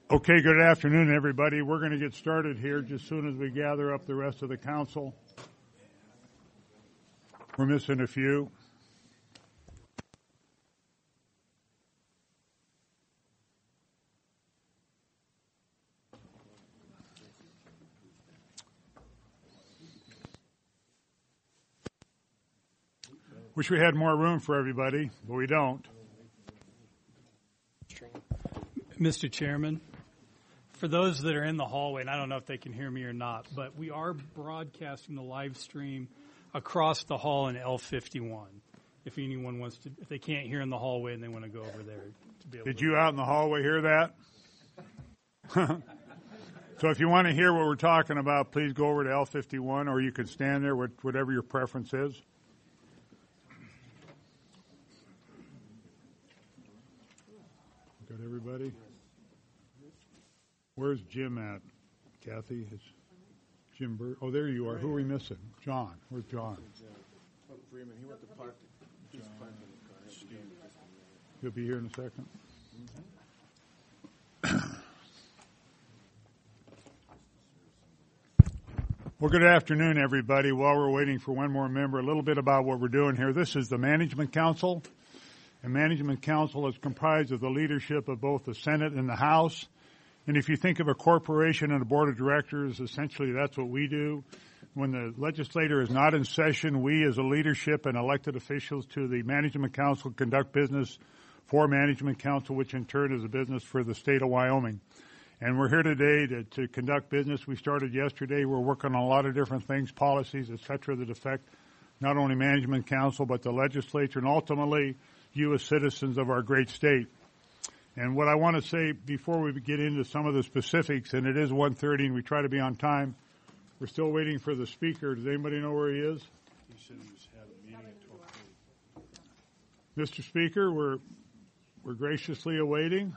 Okay, good afternoon, everybody. We're going to get started here just as soon as we gather up the rest of the council. We're missing a few. Wish we had more room for everybody, but we don't. Mr. Chairman, for those that are in the hallway, and I don't know if they can hear me or not, but we are broadcasting the live stream across the hall in L51. If anyone wants to, if they can't hear in the hallway and they want to go over there to be able Did to. you out in the hallway hear that? So if you want to hear what we're talking about, please go over to L51, or you can stand there, whatever your preference is. Got everybody? Where's Jim at? Kathy? Is Jim Bird? Oh, there you are. Who are we missing? John. Where's John? Freeman. He went to park. He'll be here in a second. Well, good afternoon, everybody. While we're waiting for one more member, a little bit about what we're doing here. This is the Management Council. The Management Council is comprised of the leadership of both the Senate and the House. And if you think of a corporation and a board of directors, essentially that's what we do. When the legislature is not in session, we as a leadership and elected officials to the Management Council conduct business for Management Council, which in turn is a business for the state of Wyoming. And we're here today to conduct business. We started yesterday. We're working on a lot of different things, policies, et cetera, that affect not only Management Council, but the legislature and ultimately you as citizens of our great state. And what I want to say before we get into some of the specifics, and it is 1:30 and we try to be on time, we're still waiting for the speaker. Does anybody know where he is? He said he was had a meeting at 12:30. Mr. Speaker, we're graciously awaiting.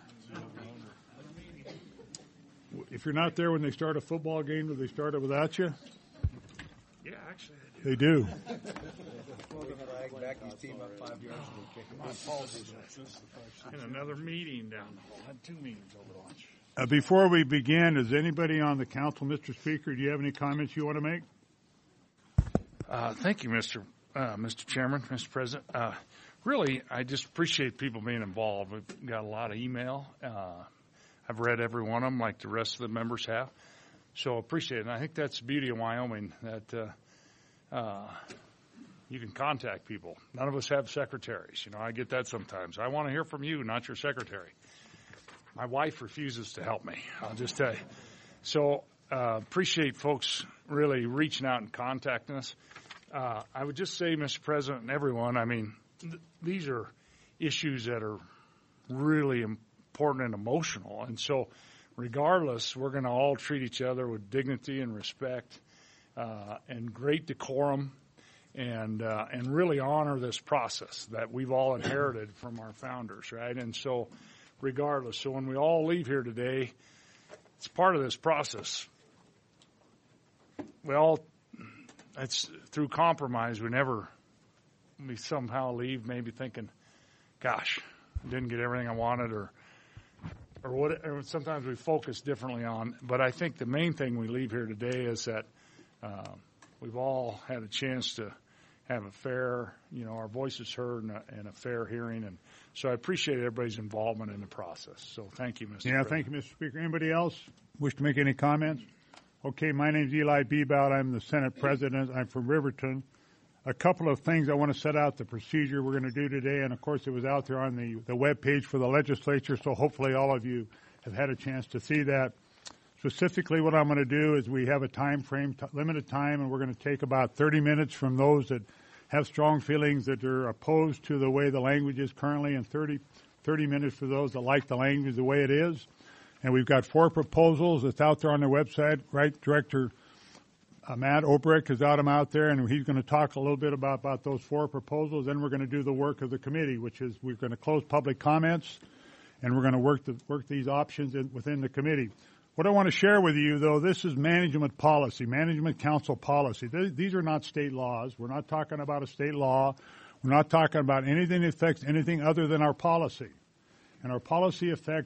If you're not there when they start a football game, do they start it without you? Yeah, actually They do. in another meeting down the hall. Had 2 meetings over lunch. Before we begin, does anybody on the council, Mr. Speaker, do you have any comments you want to make? Thank you, Mr. Chairman, Mr. President. Really, I just appreciate people being involved. We've got a lot of email. I've read every one of them like the rest of the members have. So appreciate it. And I think that's the beauty of Wyoming, that you can contact people. None of us have secretaries. You know, I get that sometimes. I want to hear from you, not your secretary. My wife refuses to help me, I'll just tell you. So appreciate folks really reaching out and contacting us. I would just say, Mr. President and everyone, I mean, these are issues that are really important and emotional. And so regardless, we're going to all treat each other with dignity and respect and great decorum and really honor this process that we've all inherited from our founders, right? And so regardless, so when we all leave here today, it's part of this process. It's through compromise. We somehow leave maybe thinking, gosh, I didn't get everything I wanted or sometimes we focus differently on. But I think the main thing we leave here today is that we've all had a chance to have a fair, our voices heard and a fair hearing. And so I appreciate everybody's involvement in the process. So thank you, Mr. President. Thank you, Mr. Speaker. Anybody else wish to make any comments? Okay, my name's Eli Bebout. I'm the Senate President. I'm from Riverton. A couple of things I want to set out the procedure we're going to do today, and of course it was out there on the web page for the legislature, so hopefully all of you have had a chance to see that. Specifically what I'm going to do is we have a time frame, limited time, and we're going to take about 30 minutes from those that have strong feelings that are opposed to the way the language is currently, and 30 minutes for those that like the language the way it is. And we've got 4 proposals that's out there on their website, right? Director Matt Obrick has got them out there, and he's going to talk a little bit about those 4 proposals. Then we're going to do the work of the committee, which is we're going to close public comments, and we're going to work these options within the committee. What I want to share with you, though, this is management policy, management council policy. These are not state laws. We're not talking about a state law. We're not talking about anything that affects anything other than our policy. And our policy affects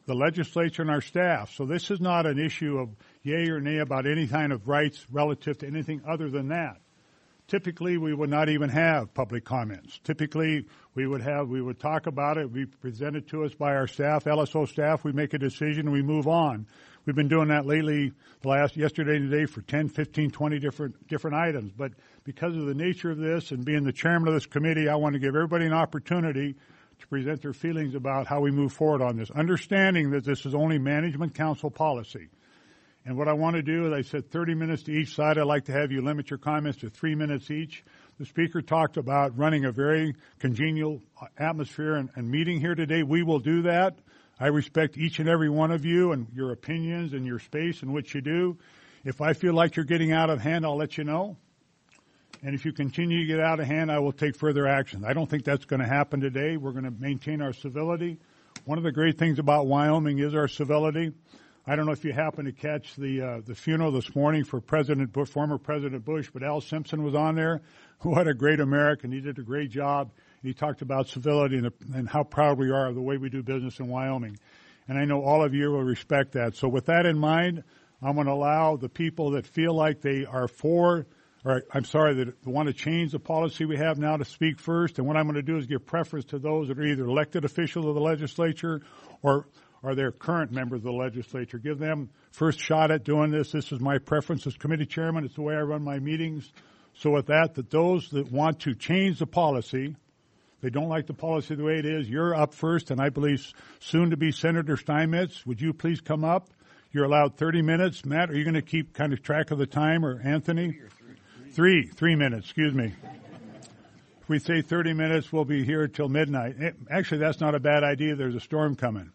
the legislature and our staff. So this is not an issue of yay or nay about any kind of rights relative to anything other than that. Typically, we would not even have public comments. Typically, we would talk about it, be presented to us by our staff, LSO staff, we make a decision, and we move on. We've been doing that lately, yesterday and today, for 10, 15, 20 different items. But because of the nature of this and being the chairman of this committee, I want to give everybody an opportunity to present their feelings about how we move forward on this, understanding that this is only management council policy. And what I want to do is, I said 30 minutes to each side. I'd like to have you limit your comments to 3 minutes each. The speaker talked about running a very congenial atmosphere and meeting here today. We will do that. I respect each and every one of you and your opinions and your space and what you do. If I feel like you're getting out of hand, I'll let you know. And if you continue to get out of hand, I will take further action. I don't think that's going to happen today. We're going to maintain our civility. One of the great things about Wyoming is our civility. I don't know if you happened to catch the funeral this morning for former President Bush, but Al Simpson was on there. What a great American. He did a great job. He talked about civility and how proud we are of the way we do business in Wyoming. And I know all of you will respect that. So with that in mind, I'm going to allow the people that feel like they are that want to change the policy we have now to speak first. And what I'm going to do is give preference to those that are either elected officials of the legislature or are their current members of the legislature. Give them first shot at doing this. This is my preference as committee chairman. It's the way I run my meetings. So with that those that want to change the policy, they don't like the policy the way it is, you're up first, and I believe soon to be Senator Steinmetz. Would you please come up? You're allowed 30 minutes. Matt, are you going to keep kind of track of the time, or Anthony? 3 minutes, excuse me. If we say 30 minutes, we'll be here till midnight. Actually, that's not a bad idea. There's a storm coming.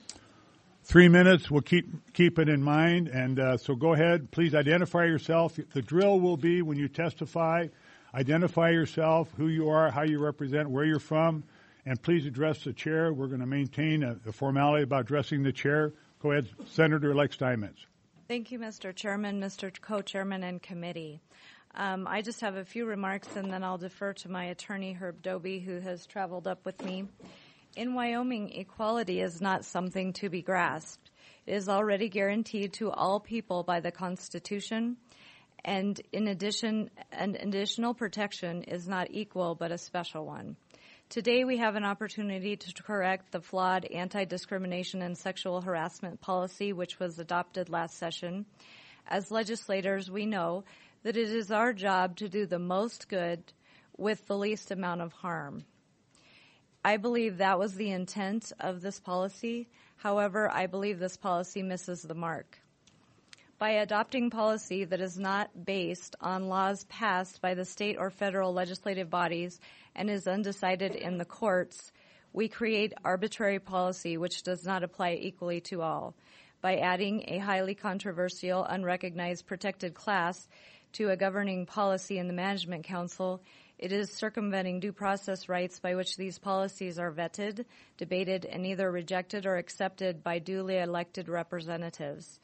3 minutes, we'll keep it in mind. And so go ahead, please identify yourself. The drill will be when you testify, identify yourself, who you are, how you represent, where you're from, and please address the chair. We're going to maintain a formality about addressing the chair. Go ahead, Senator-elect Steinmetz. Thank you, Mr. Chairman, Mr. Co-Chairman, and committee. I just have a few remarks, and then I'll defer to my attorney, Herb Doby, who has traveled up with me. In Wyoming, equality is not something to be grasped. It is already guaranteed to all people by the Constitution, and in addition, an additional protection is not equal but a special one. Today, we have an opportunity to correct the flawed anti-discrimination and sexual harassment policy which was adopted last session. As legislators, we know that it is our job to do the most good with the least amount of harm. I believe that was the intent of this policy. However, I believe this policy misses the mark. By adopting policy that is not based on laws passed by the state or federal legislative bodies and is undecided in the courts, we create arbitrary policy which does not apply equally to all. By adding a highly controversial, unrecognized protected class to a governing policy in the Management Council, it is circumventing due process rights by which these policies are vetted, debated, and either rejected or accepted by duly elected representatives.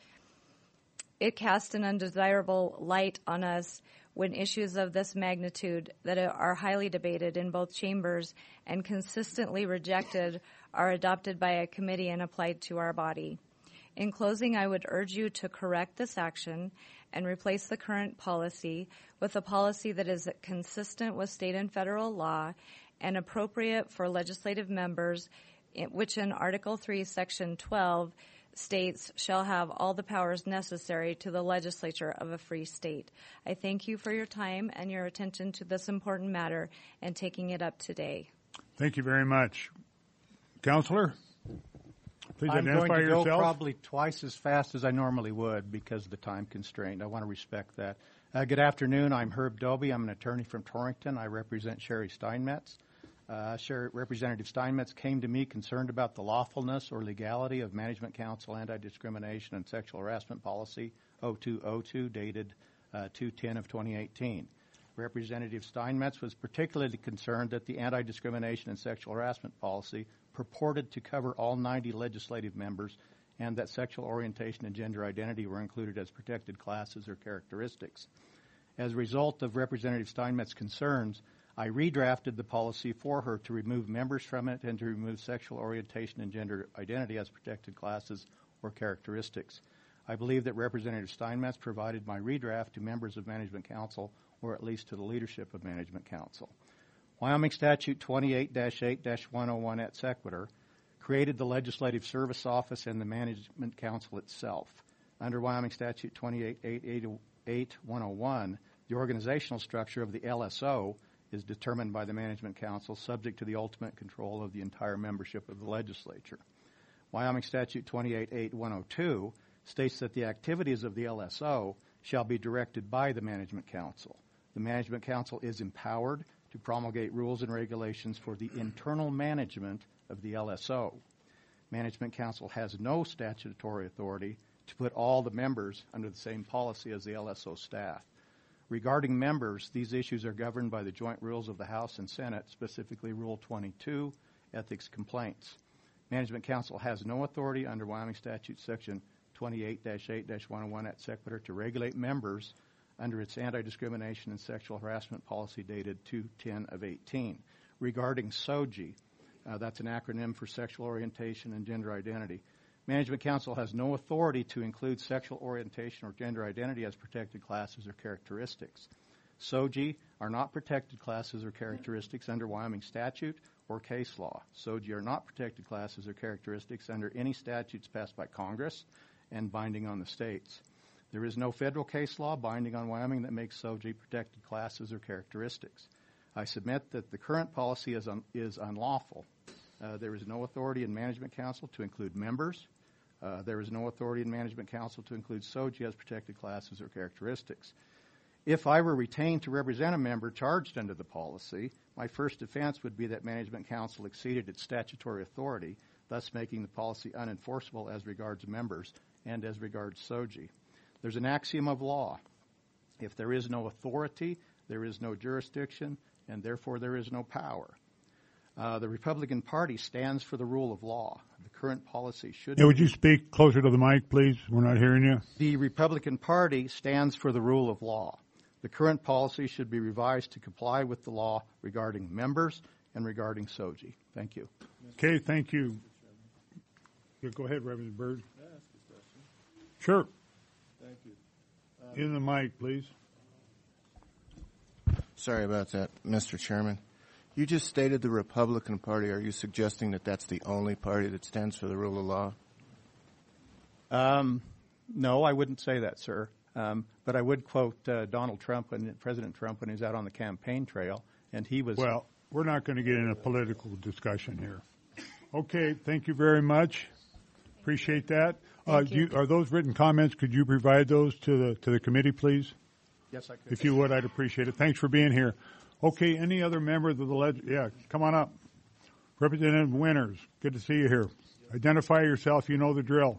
It casts an undesirable light on us when issues of this magnitude that are highly debated in both chambers and consistently rejected are adopted by a committee and applied to our body. In closing, I would urge you to correct this action and replace the current policy with a policy that is consistent with state and federal law and appropriate for legislative members, which in Article 3, Section 12 states shall have all the powers necessary to the legislature of a free state. I thank you for your time and your attention to this important matter and taking it up today. Thank you very much. Counselor? Please identify I'm going to yourself. go probably twice as fast as I normally would because of the time constraint. I want to respect that. Good afternoon. I'm Herb Doby. I'm an attorney from Torrington. I represent Sherry Steinmetz. Representative Steinmetz came to me concerned about the lawfulness or legality of Management Council Anti-Discrimination and Sexual Harassment Policy 0202 dated 2/10 of 2018. Representative Steinmetz was particularly concerned that the Anti-Discrimination and Sexual Harassment Policy purported to cover all 90 legislative members and that sexual orientation and gender identity were included as protected classes or characteristics. As a result of Representative Steinmetz's concerns, I redrafted the policy for her to remove members from it and to remove sexual orientation and gender identity as protected classes or characteristics. I believe that Representative Steinmetz provided my redraft to members of Management Council, or at least to the leadership of Management Council. Wyoming Statute 28-8-101 et sequitur created the Legislative Service Office and the Management Council itself. Under Wyoming Statute 28-8-101, the organizational structure of the LSO is determined by the Management Council, subject to the ultimate control of the entire membership of the legislature. Wyoming Statute 28-8-102 states that the activities of the LSO shall be directed by the Management Council. The Management Council is empowered to promulgate rules and regulations for the internal management of the LSO. Management Council has no statutory authority to put all the members under the same policy as the LSO staff. Regarding members, these issues are governed by the joint rules of the House and Senate, specifically Rule 22, Ethics Complaints. Management Council has no authority under Wyoming Statute Section 28-8-101 et sequitur to regulate members under its anti-discrimination and sexual harassment policy dated 2/10/18. Regarding SOGI, that's an acronym for sexual orientation and gender identity, Management Council has no authority to include sexual orientation or gender identity as protected classes or characteristics. SOGI are not protected classes or characteristics under Wyoming statute or case law. SOGI are not protected classes or characteristics under any statutes passed by Congress and binding on the states. There is no federal case law binding on Wyoming that makes SOGI protected classes or characteristics. I submit that the current policy is unlawful. There is no authority in Management Council to include members. There is no authority in Management Council to include SOGI as protected classes or characteristics. If I were retained to represent a member charged under the policy, my first defense would be that Management Council exceeded its statutory authority, thus making the policy unenforceable as regards members and as regards SOGI. There's an axiom of law. If there is no authority, there is no jurisdiction, and therefore there is no power. The Republican Party stands for the rule of law. The current policy should... Yeah, would you speak closer to the mic, please? We're not hearing you. The Republican Party stands for the rule of law. The current policy should be revised to comply with the law regarding members and regarding SOGI. Thank you. Okay, thank you. Yeah, go ahead, Reverend Byrd. May I ask a question? Sure. Thank you. In the mic, please. Sorry about that, Mr. Chairman. You just stated the Republican Party. Are you suggesting that that's the only party that stands for the rule of law? No, I wouldn't say that, sir. But I would quote Donald Trump, President Trump, when he was out on the campaign trail, and he was... Well, we're not going to get in a political discussion here. Okay, thank you very much. Appreciate that. Are those written comments? Could you provide those to the committee, please? Yes, I could. If you would, I'd appreciate it. Thanks for being here. Okay, any other members of the yeah, come on up. Representative Winters, good to see you here. Identify yourself. You know the drill.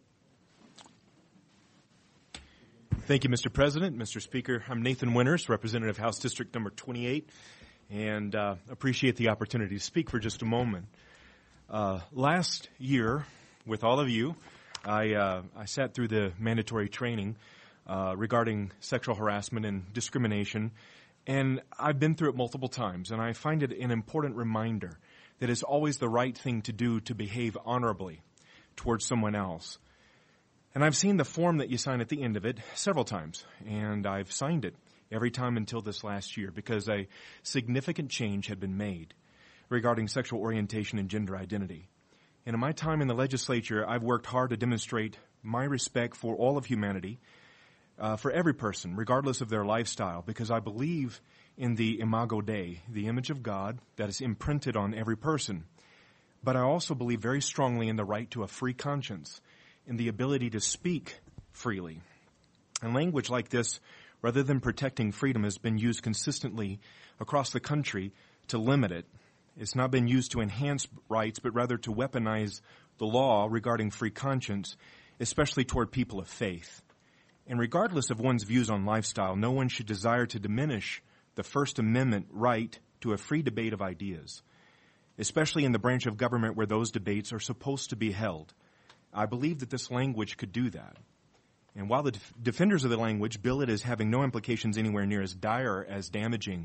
Thank you, Mr. President, Mr. Speaker. I'm Nathan Winters, Representative House District Number 28, and appreciate the opportunity to speak for just a moment. Last year, with all of you, I sat through the mandatory training regarding sexual harassment and discrimination, and I've been through it multiple times, and I find it an important reminder that it's always the right thing to do to behave honorably towards someone else. And I've seen the form that you sign at the end of it several times, and I've signed it every time until this last year because a significant change had been made regarding sexual orientation and gender identity. And in my time in the legislature, I've worked hard to demonstrate my respect for all of humanity, for every person, regardless of their lifestyle, because I believe in the Imago Dei, the image of God that is imprinted on every person. But I also believe very strongly in the right to a free conscience, in the ability to speak freely. And language like this, rather than protecting freedom, has been used consistently across the country to limit it. It's not been used to enhance rights, but rather to weaponize the law regarding free conscience, especially toward people of faith. And regardless of one's views on lifestyle, no one should desire to diminish the First Amendment right to a free debate of ideas, especially in the branch of government where those debates are supposed to be held. I believe that this language could do that. And while the defenders of the language bill it as having no implications anywhere near as dire as damaging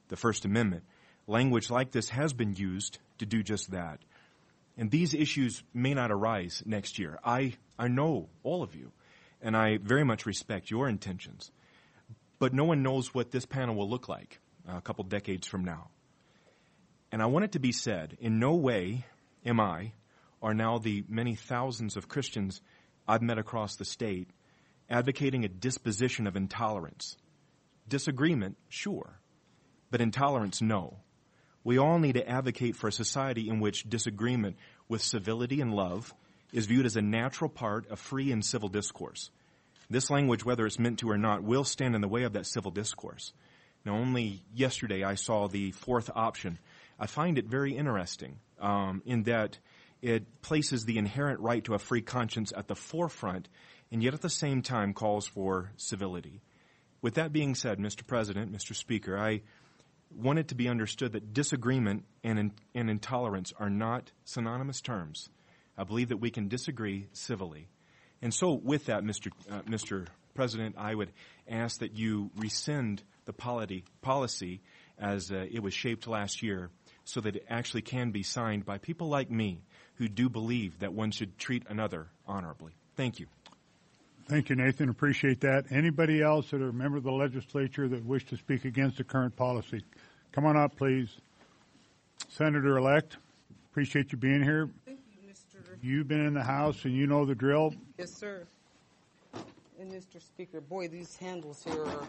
the First Amendment. Language like this has been used to do just that. And these issues may not arise next year. I know all of you, and I very much respect your intentions. But no one knows what this panel will look like a couple decades from now. And I want it to be said, in no way am I, or now the many thousands of Christians I've met across the state, advocating a disposition of intolerance. Disagreement, sure, but intolerance, no. We all need to advocate for a society in which disagreement with civility and love is viewed as a natural part of free and civil discourse. This language, whether it's meant to or not, will stand in the way of that civil discourse. Now, only yesterday I saw the fourth option. I find it very interesting in that it places the inherent right to a free conscience at the forefront and yet at the same time calls for civility. With that being said, Mr. President, Mr. Speaker, I want it to be understood that disagreement and intolerance are not synonymous terms. I believe that we can disagree civilly. And so with that, Mr. President, I would ask that you rescind the policy as it was shaped last year so that it actually can be signed by people like me who do believe that one should treat another honorably. Thank you. Thank you, Nathan. Appreciate that. Anybody else that are a member of the legislature that wish to speak against the current policy? Come on up, please. Senator-elect, appreciate you being here. Thank you, Mr. You've been in the House and you know the drill. Yes, sir. And Mr. Speaker, boy, these handles here are...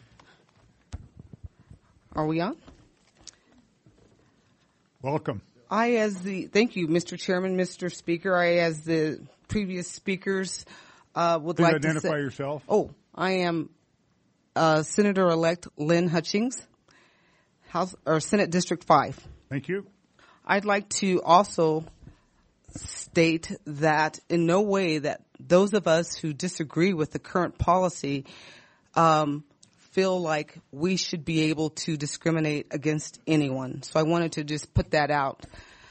Are we on? Welcome. Thank you, Mr. Chairman, Mr. Speaker. I, as the previous speakers, would Please like identify to say... yourself. Oh, I am Senator-elect Lynn Hutchings, Senate District 5. Thank you. I'd like to also state that in no way that those of us who disagree with the current policy feel like we should be able to discriminate against anyone. So I wanted to just put that out.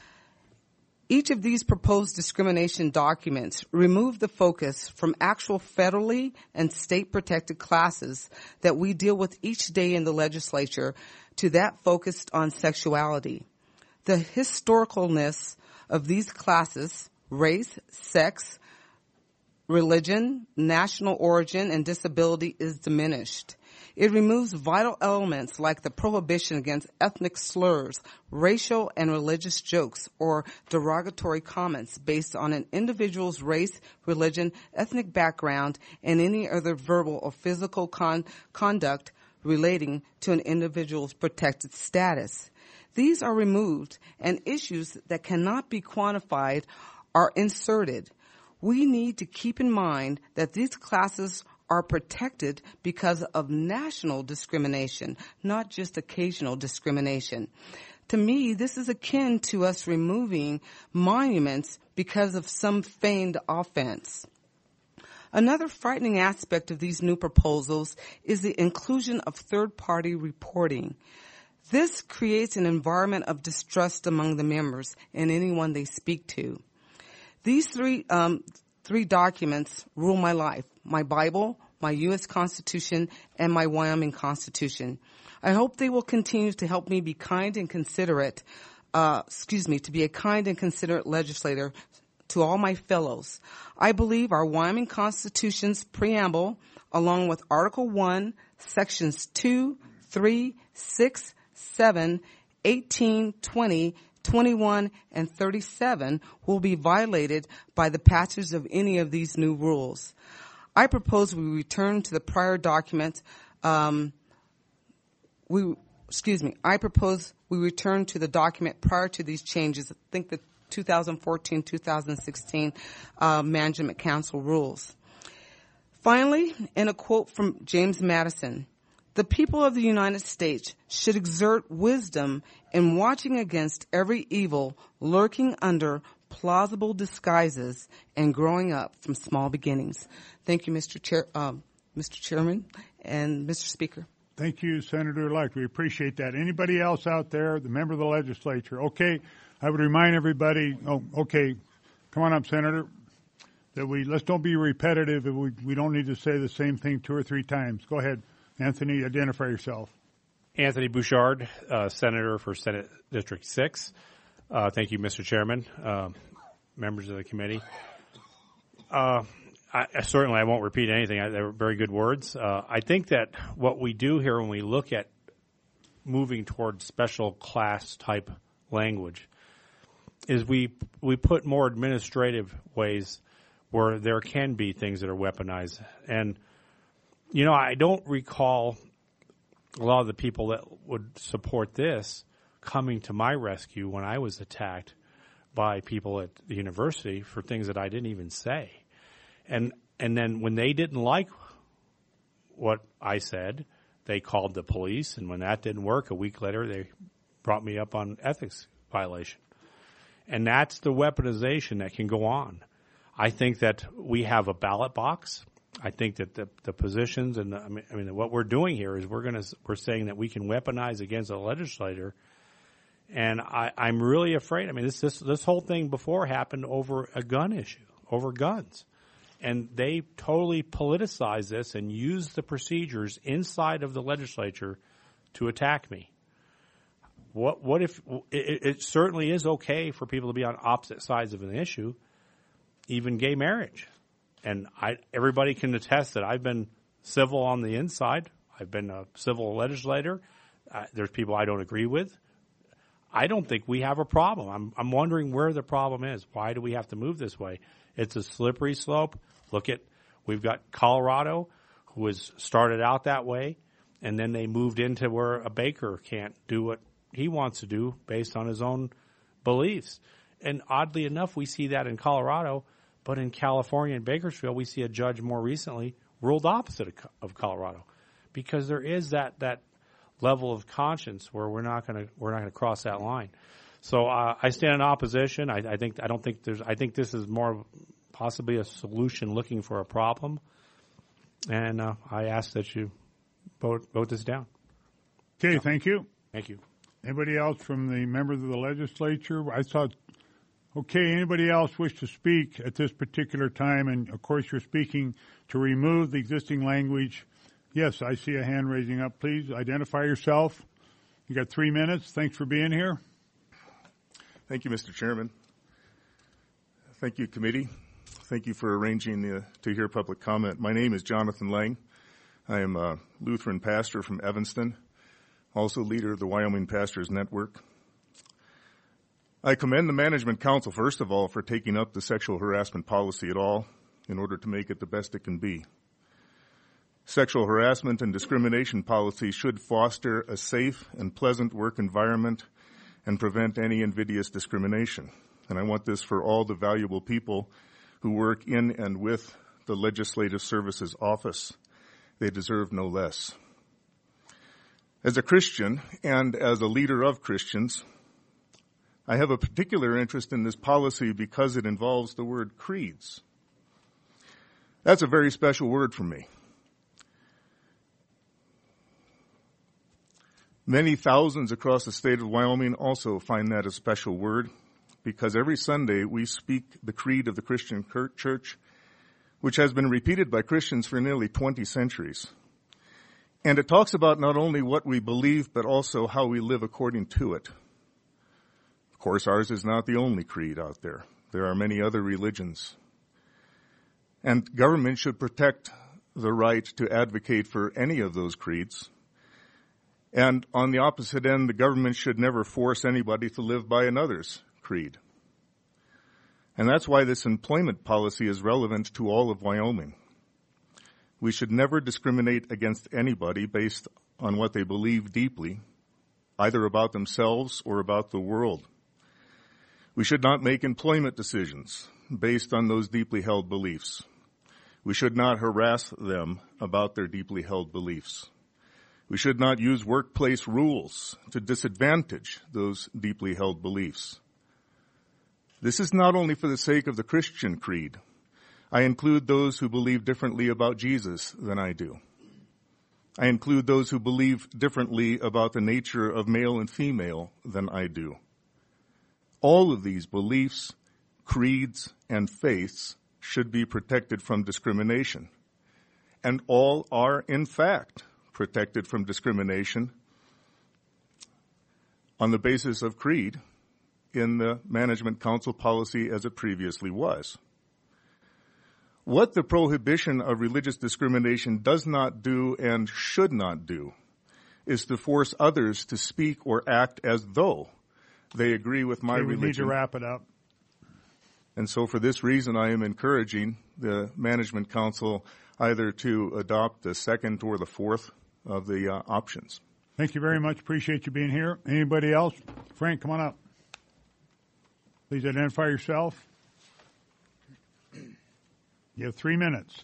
Each of these proposed discrimination documents remove the focus from actual federally and state protected classes that we deal with each day in the legislature to that focused on sexuality. The historicalness of these classes, race, sex, religion, national origin, and disability is diminished. It removes vital elements like the prohibition against ethnic slurs, racial and religious jokes, or derogatory comments based on an individual's race, religion, ethnic background, and any other verbal or physical conduct relating to an individual's protected status. These are removed, and issues that cannot be quantified are inserted. We need to keep in mind that these classes are protected because of national discrimination, not just occasional discrimination. To me, this is akin to us removing monuments because of some feigned offense. Another frightening aspect of these new proposals is the inclusion of third-party reporting. This creates an environment of distrust among the members and anyone they speak to. These three documents rule my life: my Bible, my U.S. Constitution, and my Wyoming Constitution. I hope they will continue to help me be kind and considerate, to be a kind and considerate legislator to all my fellows. I believe our Wyoming Constitution's preamble, along with Article 1, Sections 2, 3, 6, 7, 18, 20, 21, and 37 will be violated by the passage of any of these new rules. I propose we return to the prior document. I propose we return to the document prior to these changes. I think the 2014-2016 Management Council rules. Finally, in a quote from James Madison, the people of the United States should exert wisdom in watching against every evil lurking under plausible disguises and growing up from small beginnings. Thank you, Mr. Chairman and Mr. Speaker. Thank you, Senator-elect. We appreciate that. Anybody else out there, the member of the legislature? Okay, I would remind everybody, come on up, Senator, that let's don't be repetitive. We don't need to say the same thing 2 or 3 times. Go ahead, Anthony, identify yourself. Anthony Bouchard, Senator for Senate District 6. Thank you, Mr. Chairman, members of the committee. Certainly I won't repeat anything. They were very good words. I think that what we do here when we look at moving towards special class type language is we put more administrative ways where there can be things that are weaponized. And, I don't recall a lot of the people that would support this coming to my rescue when I was attacked by people at the university for things that I didn't even say. And then when they didn't like what I said, they called the police, and when that didn't work, a week later they brought me up on ethics violation. And that's the weaponization that can go on. I think that we have a ballot box. I think that the positions and what we're doing here is we're saying that we can weaponize against a legislator, and I'm really afraid. This whole thing before happened over a gun issue, over guns. And they totally politicized this and used the procedures inside of the legislature to attack me. What if it certainly is okay for people to be on opposite sides of an issue, even gay marriage? And everybody can attest that I've been civil on the inside. I've been a civil legislator. There's people I don't agree with. I don't think we have a problem. I'm wondering where the problem is. Why do we have to move this way? It's a slippery slope. We've got Colorado, who has started out that way, and then they moved into where a baker can't do what he wants to do based on his own beliefs. And oddly enough, we see that in Colorado, but in California and Bakersfield, we see a judge more recently ruled opposite of Colorado, because there is that level of conscience where we're not going to cross that line. So I stand in opposition. I think this is more possibly a solution looking for a problem, and I ask that you vote this down. Okay, thank you. Thank you. Anybody else from the members of the legislature? Okay, anybody else wish to speak at this particular time? And, of course, you're speaking to remove the existing language. Yes, I see a hand raising up. Please identify yourself. You got 3 minutes. Thanks for being here. Thank you, Mr. Chairman. Thank you, committee. Thank you for arranging to hear public comment. My name is Jonathan Lang. I am a Lutheran pastor from Evanston, also leader of the Wyoming Pastors Network. I commend the Management Council, first of all, for taking up the sexual harassment policy at all in order to make it the best it can be. Sexual harassment and discrimination policy should foster a safe and pleasant work environment and prevent any invidious discrimination. And I want this for all the valuable people who work in and with the Legislative Services Office. They deserve no less. As a Christian and as a leader of Christians, I have a particular interest in this policy because it involves the word creeds. That's a very special word for me. Many thousands across the state of Wyoming also find that a special word because every Sunday we speak the creed of the Christian Church, which has been repeated by Christians for nearly 20 centuries. And it talks about not only what we believe, but also how we live according to it. Of course, ours is not the only creed out there. There are many other religions. And government should protect the right to advocate for any of those creeds. And on the opposite end, the government should never force anybody to live by another's creed. And that's why this employment policy is relevant to all of Wyoming. We should never discriminate against anybody based on what they believe deeply, either about themselves or about the world. We should not make employment decisions based on those deeply held beliefs. We should not harass them about their deeply held beliefs. We should not use workplace rules to disadvantage those deeply held beliefs. This is not only for the sake of the Christian creed. I include those who believe differently about Jesus than I do. I include those who believe differently about the nature of male and female than I do. All of these beliefs, creeds, and faiths should be protected from discrimination. And all are, in fact, protected from discrimination on the basis of creed in the Management Council policy as it previously was. What the prohibition of religious discrimination does not do and should not do is to force others to speak or act as though they agree with my religion. We need to wrap it up. And so for this reason, I am encouraging the Management Council either to adopt the second or the fourth of the options. Thank you very much. Appreciate you being here. Anybody else? Frank, come on up. Please identify yourself. You have 3 minutes.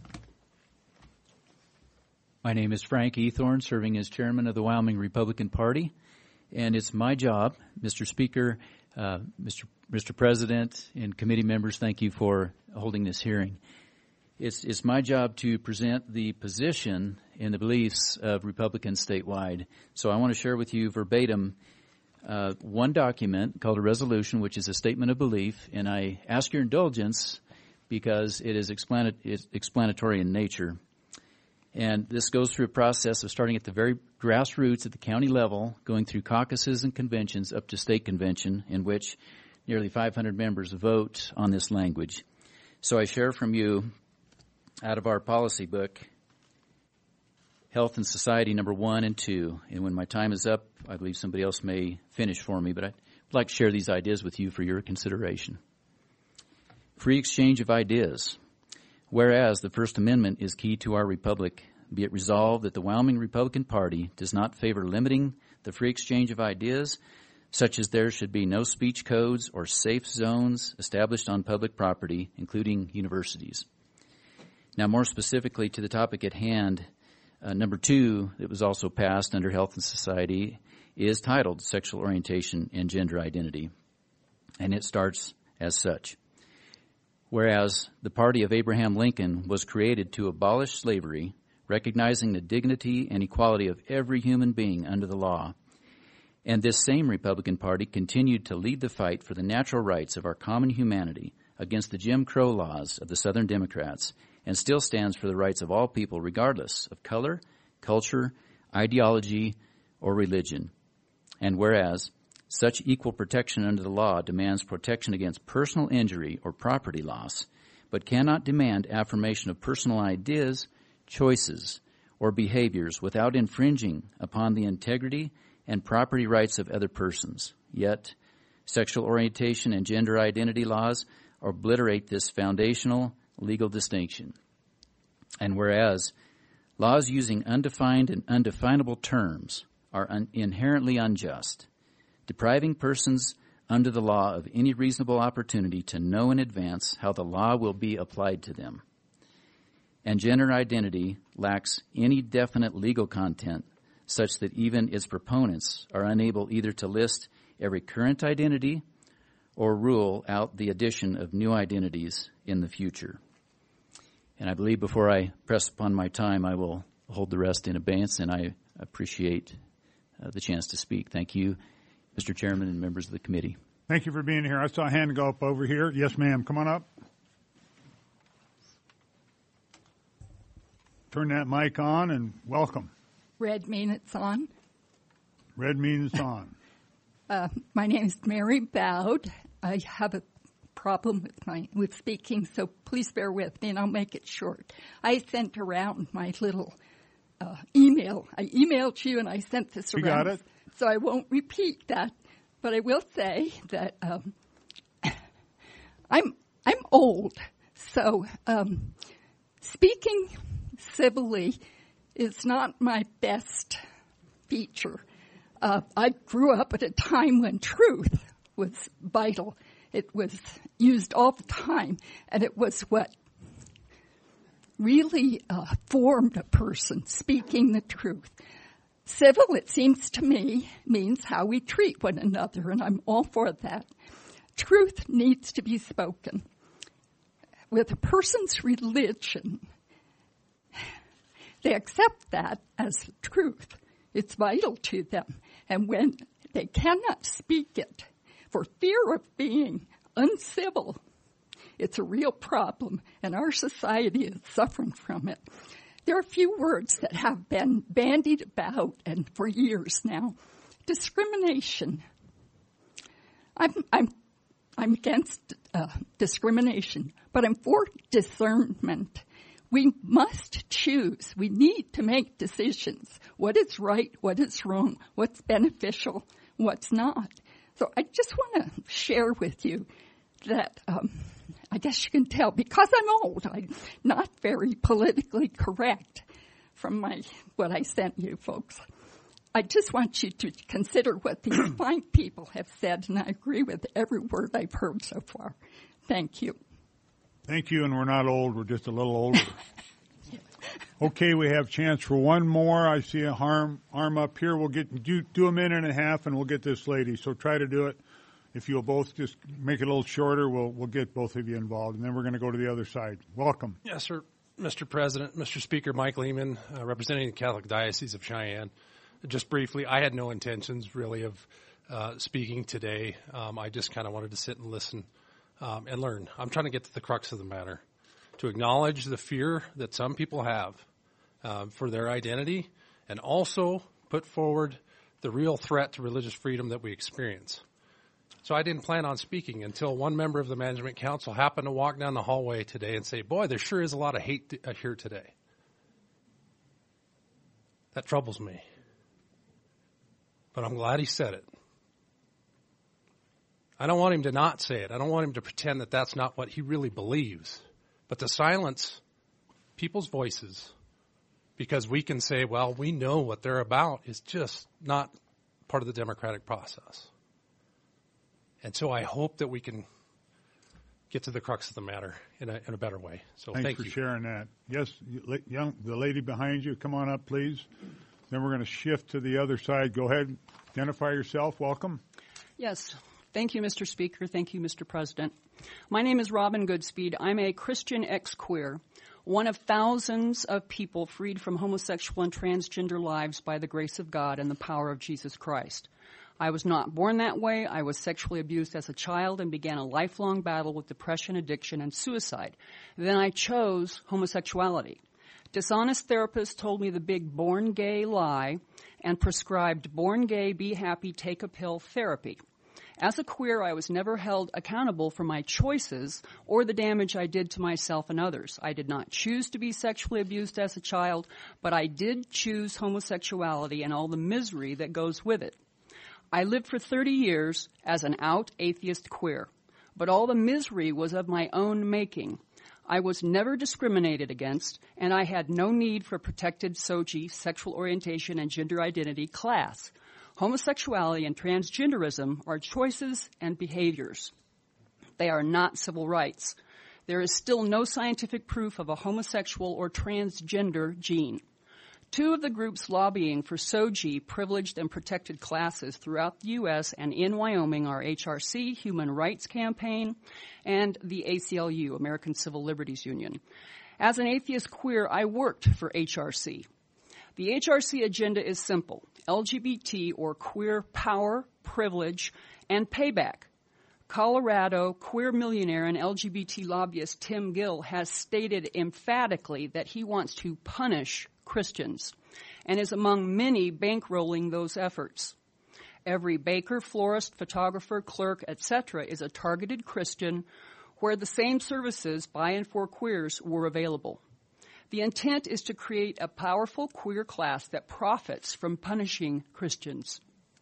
My name is Frank Ethorn, serving as chairman of the Republican Party. And it's my job, Mr. Speaker, Mr. President, and committee members, thank you for holding this hearing. It's my job to present the position and the beliefs of Republicans statewide. So I want to share with you verbatim one document called a resolution, which is a statement of belief, and I ask your indulgence because it is explanatory in nature. And this goes through a process of starting at the very grassroots at the county level, going through caucuses and conventions up to state convention, in which nearly 500 members vote on this language. So I share from you out of our policy book, Health and Society number 1 and 2. And when my time is up, I believe somebody else may finish for me, but I'd like to share these ideas with you for your consideration. Free exchange of ideas. Whereas the First Amendment is key to our republic, be it resolved that the Wyoming Republican Party does not favor limiting the free exchange of ideas, such as there should be no speech codes or safe zones established on public property, including universities. Now, more specifically to the topic at hand, number 2 that was also passed under Health and Society is titled Sexual Orientation and Gender Identity, and it starts as such. Whereas the party of Abraham Lincoln was created to abolish slavery, recognizing the dignity and equality of every human being under the law, and this same Republican Party continued to lead the fight for the natural rights of our common humanity against the Jim Crow laws of the Southern Democrats, and still stands for the rights of all people regardless of color, culture, ideology, or religion. And whereas such equal protection under the law demands protection against personal injury or property loss, but cannot demand affirmation of personal ideas, choices, or behaviors without infringing upon the integrity and property rights of other persons. Yet, sexual orientation and gender identity laws obliterate this foundational legal distinction. And whereas laws using undefined and undefinable terms are inherently unjust, depriving persons under the law of any reasonable opportunity to know in advance how the law will be applied to them. And gender identity lacks any definite legal content such that even its proponents are unable either to list every current identity or rule out the addition of new identities in the future. And I believe before I press upon my time, I will hold the rest in abeyance, and I appreciate the chance to speak. Thank you, Mr. Chairman and members of the committee. Thank you for being here. I saw a hand go up over here. Yes, ma'am. Come on up. Turn that mic on and welcome. Red means it's on. Red means it's on. My name is Mary Bowd. I have a problem with speaking, so please bear with me, and I'll make it short. I sent around my little email. I emailed you, and I sent this around. You got it? So I won't repeat that, but I will say that I'm old, so speaking civilly is not my best feature. I grew up at a time when truth was vital. It was used all the time, and it was what really formed a person, speaking the truth. Civil, it seems to me, means how we treat one another, and I'm all for that. Truth needs to be spoken. With a person's religion, they accept that as truth. It's vital to them. And when they cannot speak it for fear of being uncivil, it's a real problem, and our society is suffering from it. There are a few words that have been bandied about, and for years now. discrimination. I'm against discrimination, but I'm for discernment. We must choose. We need to make decisions. What is right? What is wrong? What's beneficial? What's not? So I just want to share with you that I guess you can tell because I'm old, I'm not very politically correct from what I sent you folks. I just want you to consider what these fine people have said, and I agree with every word I've heard so far. Thank you. Thank you, and we're not old. We're just a little older. Okay, we have chance for one more. I see a arm up here. We'll do a minute and a half, and we'll get this lady. So try to do it. If you'll both just make it a little shorter, we'll get both of you involved, and then we're going to go to the other side. Welcome. Yes, sir. Mr. President, Mr. Speaker, Mike Lehman, representing the Catholic Diocese of Cheyenne. Just briefly, I had no intentions really of speaking today. I just kind of wanted to sit and listen and learn. I'm trying to get to the crux of the matter, to acknowledge the fear that some people have for their identity, and also put forward the real threat to religious freedom that we experience. So I didn't plan on speaking until one member of the Management Council happened to walk down the hallway today and say, boy, there sure is a lot of hate here today. That troubles me. But I'm glad he said it. I don't want him to not say it. I don't want him to pretend that that's not what he really believes. But to silence people's voices because we can say, well, we know what they're about is just not part of the democratic process. And so I hope that we can get to the crux of the matter in a better way. So thank you. Thanks for sharing that. Yes, the lady behind you, come on up, please. Then we're going to shift to the other side. Go ahead. Identify yourself. Welcome. Yes. Thank you, Mr. Speaker. Thank you, Mr. President. My name is Robin Goodspeed. I'm a Christian ex-queer, one of thousands of people freed from homosexual and transgender lives by the grace of God and the power of Jesus Christ. I was not born that way. I was sexually abused as a child and began a lifelong battle with depression, addiction, and suicide. Then I chose homosexuality. Dishonest therapists told me the big born gay lie and prescribed born gay, be happy, take a pill therapy. As a queer, I was never held accountable for my choices or the damage I did to myself and others. I did not choose to be sexually abused as a child, but I did choose homosexuality and all the misery that goes with it. I lived for 30 years as an out atheist queer, but all the misery was of my own making. I was never discriminated against, and I had no need for protected SOGI, sexual orientation and gender identity class. Homosexuality and transgenderism are choices and behaviors. They are not civil rights. There is still no scientific proof of a homosexual or transgender gene. Two of the groups lobbying for SOGI, privileged and protected classes throughout the U.S. and in Wyoming are HRC, Human Rights Campaign, and the ACLU, American Civil Liberties Union. As an atheist queer, I worked for HRC. The HRC agenda is simple: LGBT or queer power, privilege, and payback. Colorado queer millionaire and LGBT lobbyist Tim Gill has stated emphatically that he wants to punish Christians and is among many bankrolling those efforts. Every baker, florist, photographer, clerk, etc. is a targeted Christian where the same services by and for queers were available. The intent is to create a powerful queer class that profits from punishing Christians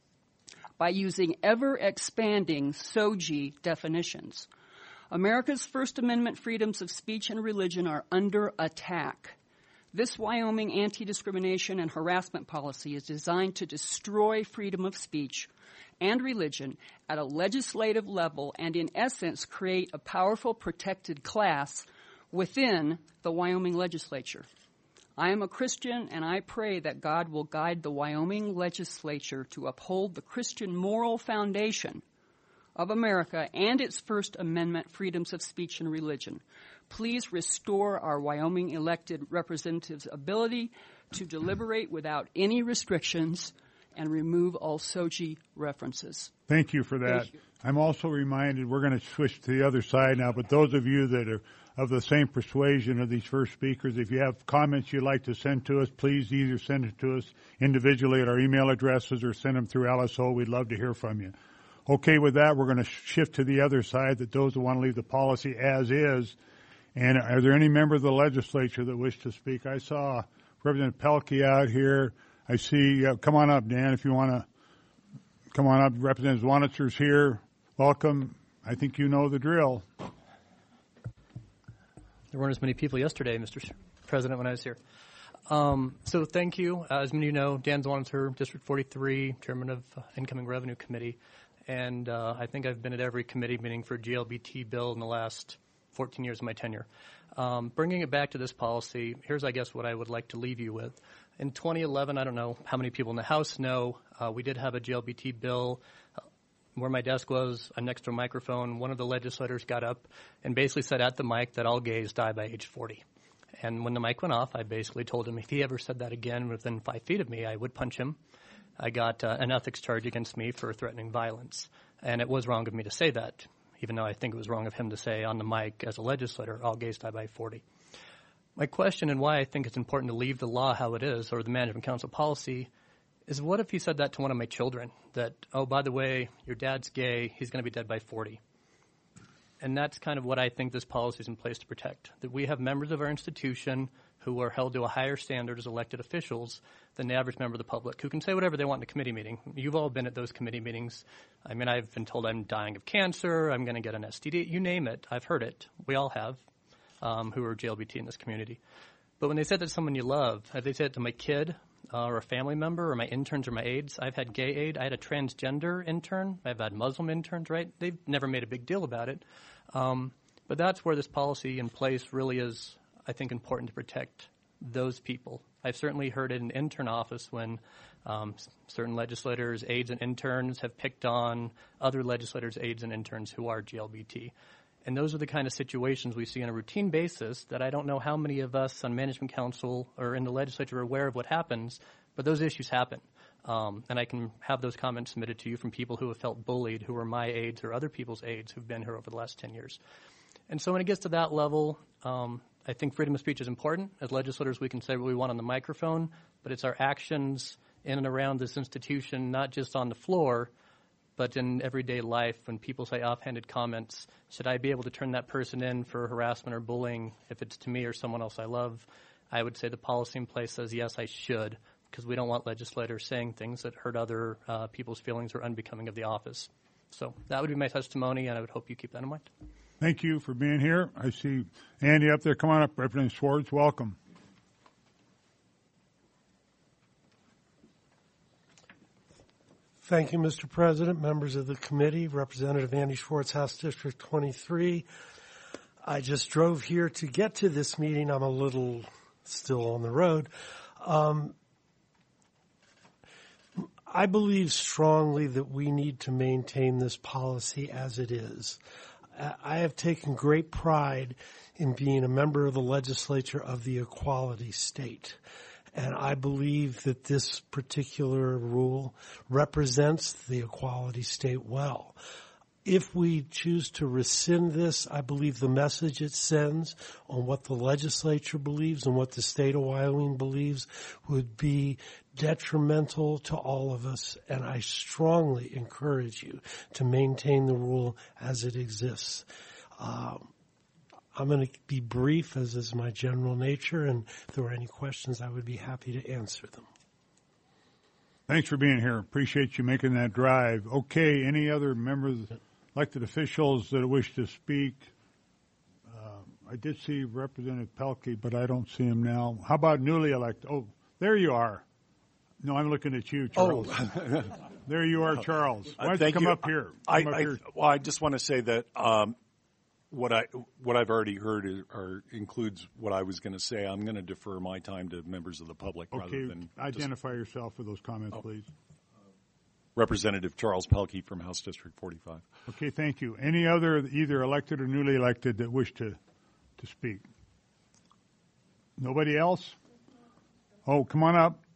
by using ever-expanding SOGI definitions. America's First Amendment freedoms of speech and religion are under attack. This Wyoming anti-discrimination and harassment policy is designed to destroy freedom of speech and religion at a legislative level and, in essence, create a powerful protected class within the Wyoming legislature. I am a Christian, and I pray that God will guide the Wyoming legislature to uphold the Christian moral foundation of America and its First Amendment freedoms of speech and religion. Please restore our Wyoming elected representatives' ability to deliberate without any restrictions and remove all SOGI references. Thank you for that. I'm also reminded we're going to switch to the other side now, but those of you that of the same persuasion of these first speakers. If you have comments you'd like to send to us, please either send it to us individually at our email addresses or send them through LSO. We'd love to hear from you. Okay, with that, we're going to shift to the other side, that those who want to leave the policy as is. And are there any member of the legislature that wish to speak? I saw Representative Pelkey out here. I see, come on up, Dan, if you want to come on up. Representative Zwanitzer's here. Welcome. I think you know the drill. There weren't as many people yesterday, Mr. President, when I was here. So thank you. As many of you know, Dan Zwanizer, District 43, Chairman of Incoming Revenue Committee. And I think I've been at every committee meeting for GLBT bill in the last 14 years of my tenure. Bringing it back to this policy, here's, I guess, what I would like to leave you with. In 2011, I don't know how many people in the House know, we did have a GLBT bill. Where my desk was, I'm next to a microphone. One of the legislators got up and basically said at the mic that all gays die by age 40. And when the mic went off, I basically told him if he ever said that again within 5 feet of me, I would punch him. I got an ethics charge against me for threatening violence. And it was wrong of me to say that, even though I think it was wrong of him to say on the mic as a legislator, all gays die by 40. My question and why I think it's important to leave the law how it is, or the management council policy, is what if he said that to one of my children, that, oh, by the way, your dad's gay, he's going to be dead by 40. And that's kind of what I think this policy is in place to protect, that we have members of our institution who are held to a higher standard as elected officials than the average member of the public, who can say whatever they want in a committee meeting. You've all been at those committee meetings. I mean, I've been told I'm dying of cancer, I'm going to get an STD, you name it. I've heard it. We all have, who are GLBT in this community. But when they said that to someone you love, have they said it to my kid, or a family member, or my interns, or my aides? I've had gay aide. I had a transgender intern. I've had Muslim interns, right? They've never made a big deal about it. But that's where this policy in place really is, I think, important to protect those people. I've certainly heard it in the intern office when certain legislators, aides, and interns have picked on other legislators, aides, and interns who are GLBT. And those are the kind of situations we see on a routine basis that I don't know how many of us on management council or in the legislature are aware of what happens, but those issues happen. And I can have those comments submitted to you from people who have felt bullied, who are my aides or other people's aides who've been here over the last 10 years. And so when it gets to that level, I think freedom of speech is important. As legislators, we can say what we want on the microphone, but it's our actions in and around this institution, not just on the floor, but in everyday life, when people say offhanded comments, should I be able to turn that person in for harassment or bullying if it's to me or someone else I love? I would say the policy in place says, yes, I should, because we don't want legislators saying things that hurt other people's feelings or unbecoming of the office. So that would be my testimony, and I would hope you keep that in mind. Thank you for being here. I see Andy up there. Come on up, Representative Schwartz. Welcome. Thank you, Mr. President, members of the committee, Representative Andy Schwartz, House District 23. I just drove here to get to this meeting. I'm a little still on the road. I believe strongly that we need to maintain this policy as it is. I have taken great pride in being a member of the legislature of the equality state. And I believe that this particular rule represents the equality state well. If we choose to rescind this, I believe the message it sends on what the legislature believes and what the state of Wyoming believes would be detrimental to all of us. And I strongly encourage you to maintain the rule as it exists. I'm going to be brief, as is my general nature, and if there were any questions, I would be happy to answer them. Thanks for being here. Appreciate you making that drive. Okay, any other members, elected officials that wish to speak? I did see Representative Pelkey, but I don't see him now. How about newly elected? Oh, there you are. No, I'm looking at you, Charles. Oh. There you are, Charles. Why don't you come up here? Well, I just want to say that what I've already heard includes what I was going to say. I'm going to defer my time to members of the public rather than identify yourself for those comments, please. Representative Charles Pelkey from House District 45. Okay, thank you. Any other either elected or newly elected that wish to speak? Nobody else? Oh, come on up.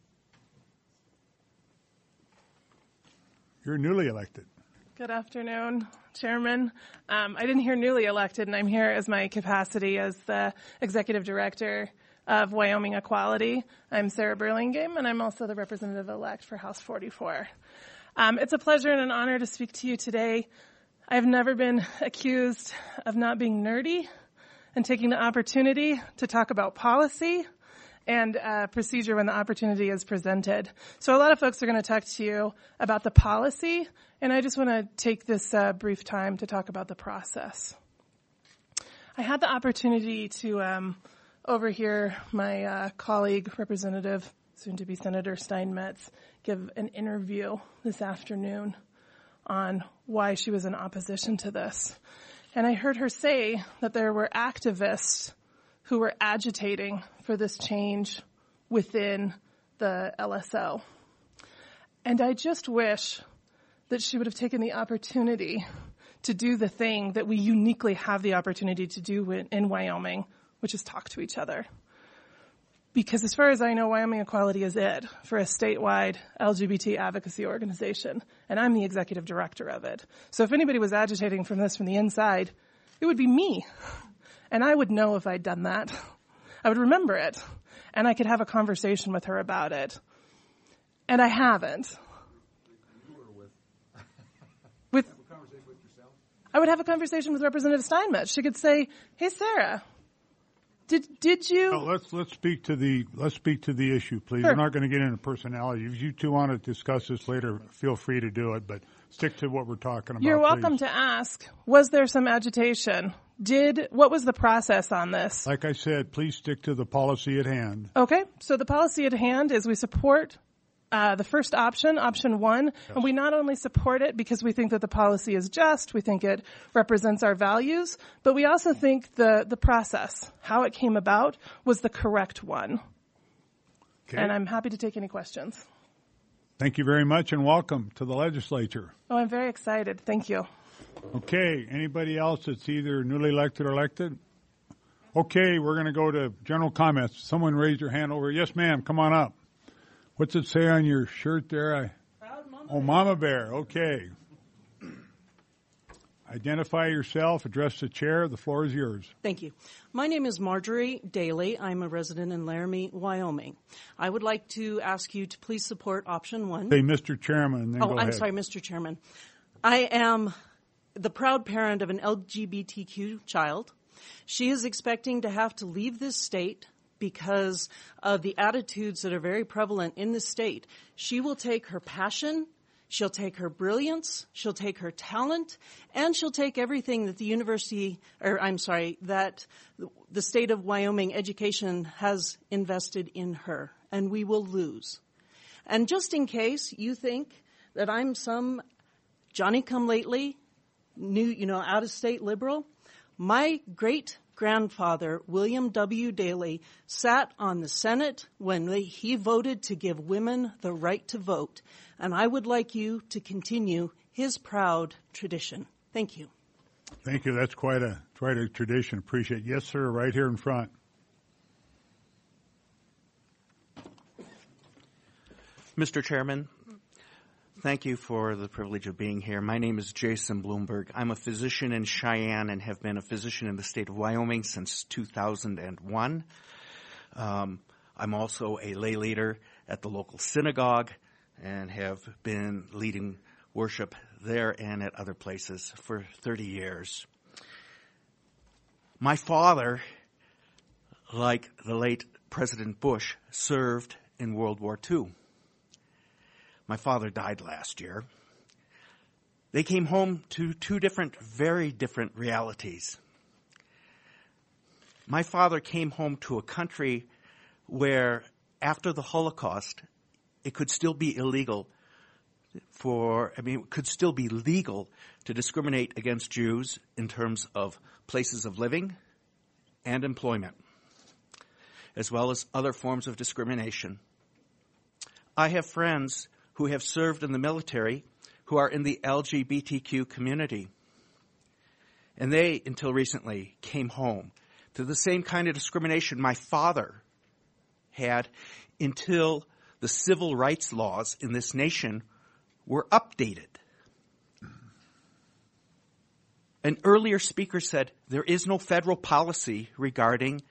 You're newly elected. Good afternoon, Chairman. I didn't hear newly elected, and I'm here as my capacity as the Executive Director of Wyoming Equality. I'm Sarah Burlingame, and I'm also the representative-elect for House 44. It's a pleasure and an honor to speak to you today. I've never been accused of not being nerdy and taking the opportunity to talk about policy and procedure when the opportunity is presented. So a lot of folks are going to talk to you about the policy, and I just want to take this brief time to talk about the process. I had the opportunity to overhear my colleague, Representative, soon-to-be Senator Steinmetz, give an interview this afternoon on why she was in opposition to this. And I heard her say that there were activists who were agitating for this change within the LSO. And I just wish that she would have taken the opportunity to do the thing that we uniquely have the opportunity to do in Wyoming, which is talk to each other. Because as far as I know, Wyoming Equality is it for a statewide LGBT advocacy organization, and I'm the executive director of it. So if anybody was agitating from this from the inside, it would be me. And I would know if I'd done that. I would remember it, and I could have a conversation with her about it. And I haven't. I would have a conversation with Representative Steinmetz. She could say, "Hey, Sarah, did you?" Oh, let's speak to the issue, please. Sure. We're not going to get into personality. If you two want to discuss this later, feel free to do it, but stick to what we're talking about. You're welcome please. to ask. Was there some agitation? What was the process on this? Like I said, please stick to the policy at hand. Okay, so the policy at hand is we support the first option, option 1, yes. And we not only support it because we think that the policy is just, we think it represents our values, but we also think the process, how it came about, was the correct one. Okay. And I'm happy to take any questions. Thank you very much, and welcome to the legislature. Oh, I'm very excited. Thank you. Okay, anybody else that's either newly elected or elected? Okay, we're going to go to general comments. Someone raised your hand over. Yes, ma'am, come on up. What's it say on your shirt there? Mama Bear. Okay. Identify yourself, address the chair. The floor is yours. Thank you. My name is Marjorie Daly. I'm a resident in Laramie, Wyoming. I would like to ask you to please support option 1. Say Mr. Chairman. Then go ahead. I'm sorry, Mr. Chairman. I am the proud parent of an LGBTQ child. She is expecting to have to leave this state because of the attitudes that are very prevalent in the state. She will take her passion, she'll take her brilliance, she'll take her talent, and she'll take everything that that the state of Wyoming education has invested in her, and we will lose. And just in case you think that I'm some Johnny-come-lately, out-of-state liberal, my great-grandfather, William W. Daley, sat on the Senate when he voted to give women the right to vote. And I would like you to continue his proud tradition. Thank you. Thank you. That's quite a tradition. Appreciate it. Yes, sir, right here in front. Mr. Chairman, thank you for the privilege of being here. My name is Jason Bloomberg. I'm a physician in Cheyenne and have been a physician in the state of Wyoming since 2001. I'm also a lay leader at the local synagogue and have been leading worship there and at other places for 30 years. My father, like the late President Bush, served in World War II. My father died last year. They came home to two very different realities. My father came home to a country where, after the Holocaust, it could still be legal to discriminate against Jews in terms of places of living and employment, as well as other forms of discrimination. I have friends who have served in the military who are in the LGBTQ community. And they, until recently, came home to the same kind of discrimination my father had until the civil rights laws in this nation were updated. An earlier speaker said there is no federal policy regarding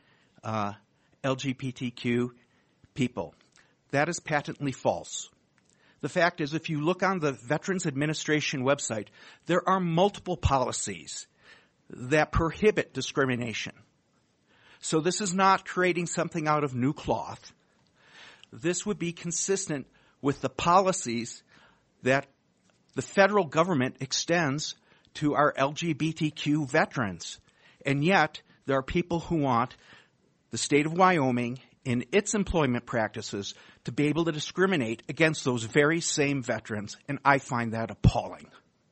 LGBTQ people. That is patently false. The fact is, if you look on the Veterans Administration website, there are multiple policies that prohibit discrimination. So this is not creating something out of new cloth. This would be consistent with the policies that the federal government extends to our LGBTQ veterans. And yet, there are people who want the state of Wyoming in its employment practices to be able to discriminate against those very same veterans, and I find that appalling.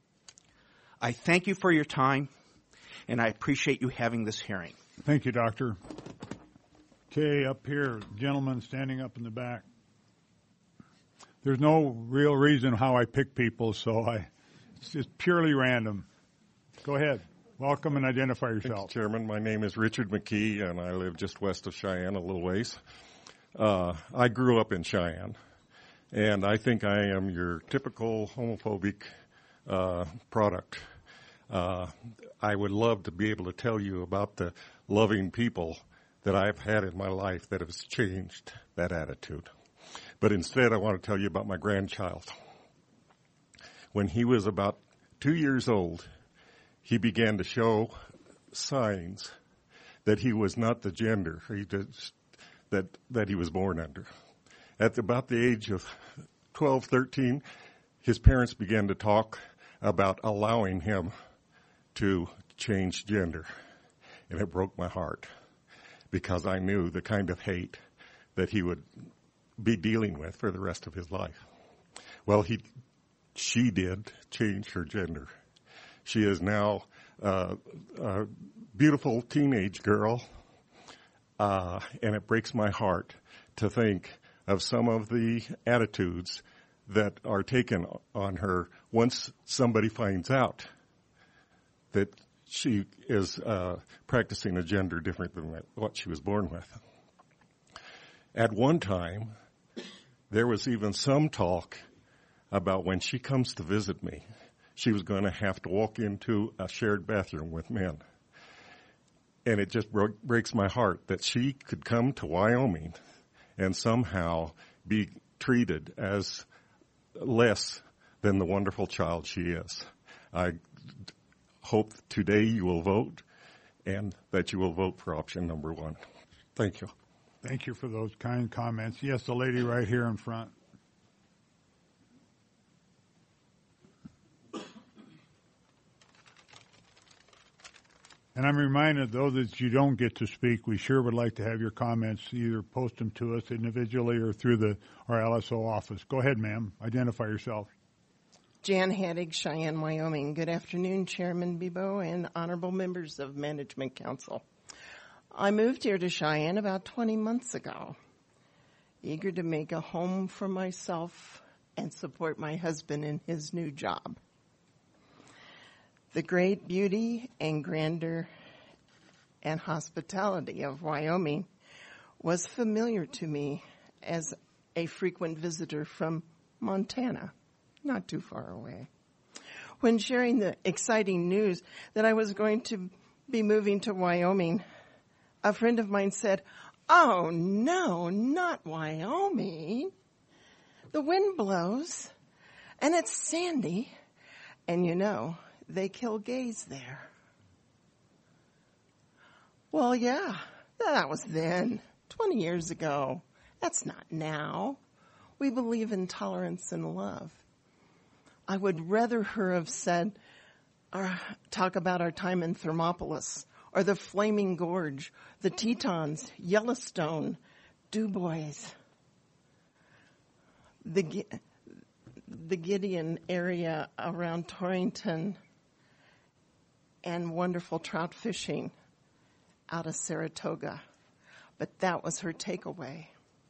I thank you for your time, and I appreciate you having this hearing. Thank you, Doctor. Okay, up here, gentleman standing up in the back. There's no real reason how I pick people, so it's just purely random. Go ahead. Welcome and identify yourself. Thanks, Chairman. My name is Richard McKee, and I live just west of Cheyenne, a little ways. I grew up in Cheyenne, and I think I am your typical homophobic product. I would love to be able to tell you about the loving people that I've had in my life that has changed that attitude. But instead, I want to tell you about my grandchild. When he was about 2 years old, he began to show signs that he was not the gender that he was born under. At about the age of 12, 13, his parents began to talk about allowing him to change gender. And it broke my heart because I knew the kind of hate that he would be dealing with for the rest of his life. Well, she did change her gender. She is now a beautiful teenage girl, and it breaks my heart to think of some of the attitudes that are taken on her once somebody finds out that she is practicing a gender different than what she was born with. At one time, there was even some talk about when she comes to visit me, she was going to have to walk into a shared bathroom with men. And it just breaks my heart that she could come to Wyoming and somehow be treated as less than the wonderful child she is. I hope today you will vote and that you will vote for option number 1. Thank you. Thank you for those kind comments. Yes, the lady right here in front. And I'm reminded, though, that you don't get to speak. We sure would like to have your comments. Either post them to us individually or through our LSO office. Go ahead, ma'am. Identify yourself. Jan Haddig, Cheyenne, Wyoming. Good afternoon, Chairman Bebo and honorable members of Management Council. I moved here to Cheyenne about 20 months ago, eager to make a home for myself and support my husband in his new job. The great beauty and grandeur and hospitality of Wyoming was familiar to me as a frequent visitor from Montana, not too far away. When sharing the exciting news that I was going to be moving to Wyoming, a friend of mine said, "Oh, no, not Wyoming. The wind blows, and it's sandy, and they kill gays there." Well, yeah, that was then, 20 years ago. That's not now. We believe in tolerance and love. I would rather her have said, or talk about our time in Thermopolis, or the Flaming Gorge, the Tetons, Yellowstone, Du Bois, the Gideon area around Torrington, and wonderful trout fishing out of Saratoga. But that was her takeaway.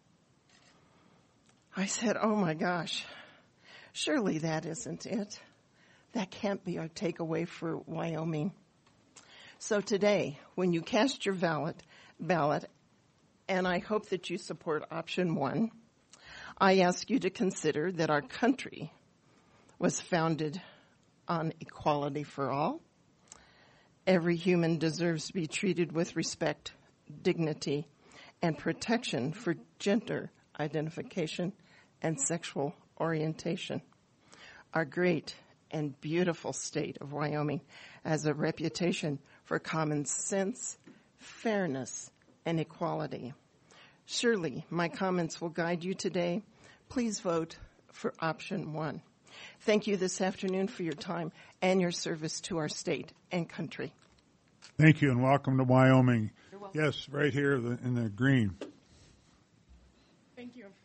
I said, "Oh my gosh, surely that isn't it. That can't be our takeaway for Wyoming." So today, when you cast your ballot, and I hope that you support option 1, I ask you to consider that our country was founded on equality for all, Every human deserves to be treated with respect, dignity, and protection for gender identification and sexual orientation. Our great and beautiful state of Wyoming has a reputation for common sense, fairness, and equality. Surely my comments will guide you today. Please vote for option 1. Thank you this afternoon for your time and your service to our state and country. Thank you, and welcome to Wyoming. Yes, right here in the green. Thank you.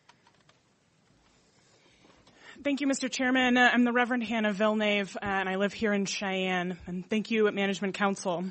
Thank you, Mr. Chairman. I'm the Reverend Hannah Villeneuve, and I live here in Cheyenne. And thank you, Management Council.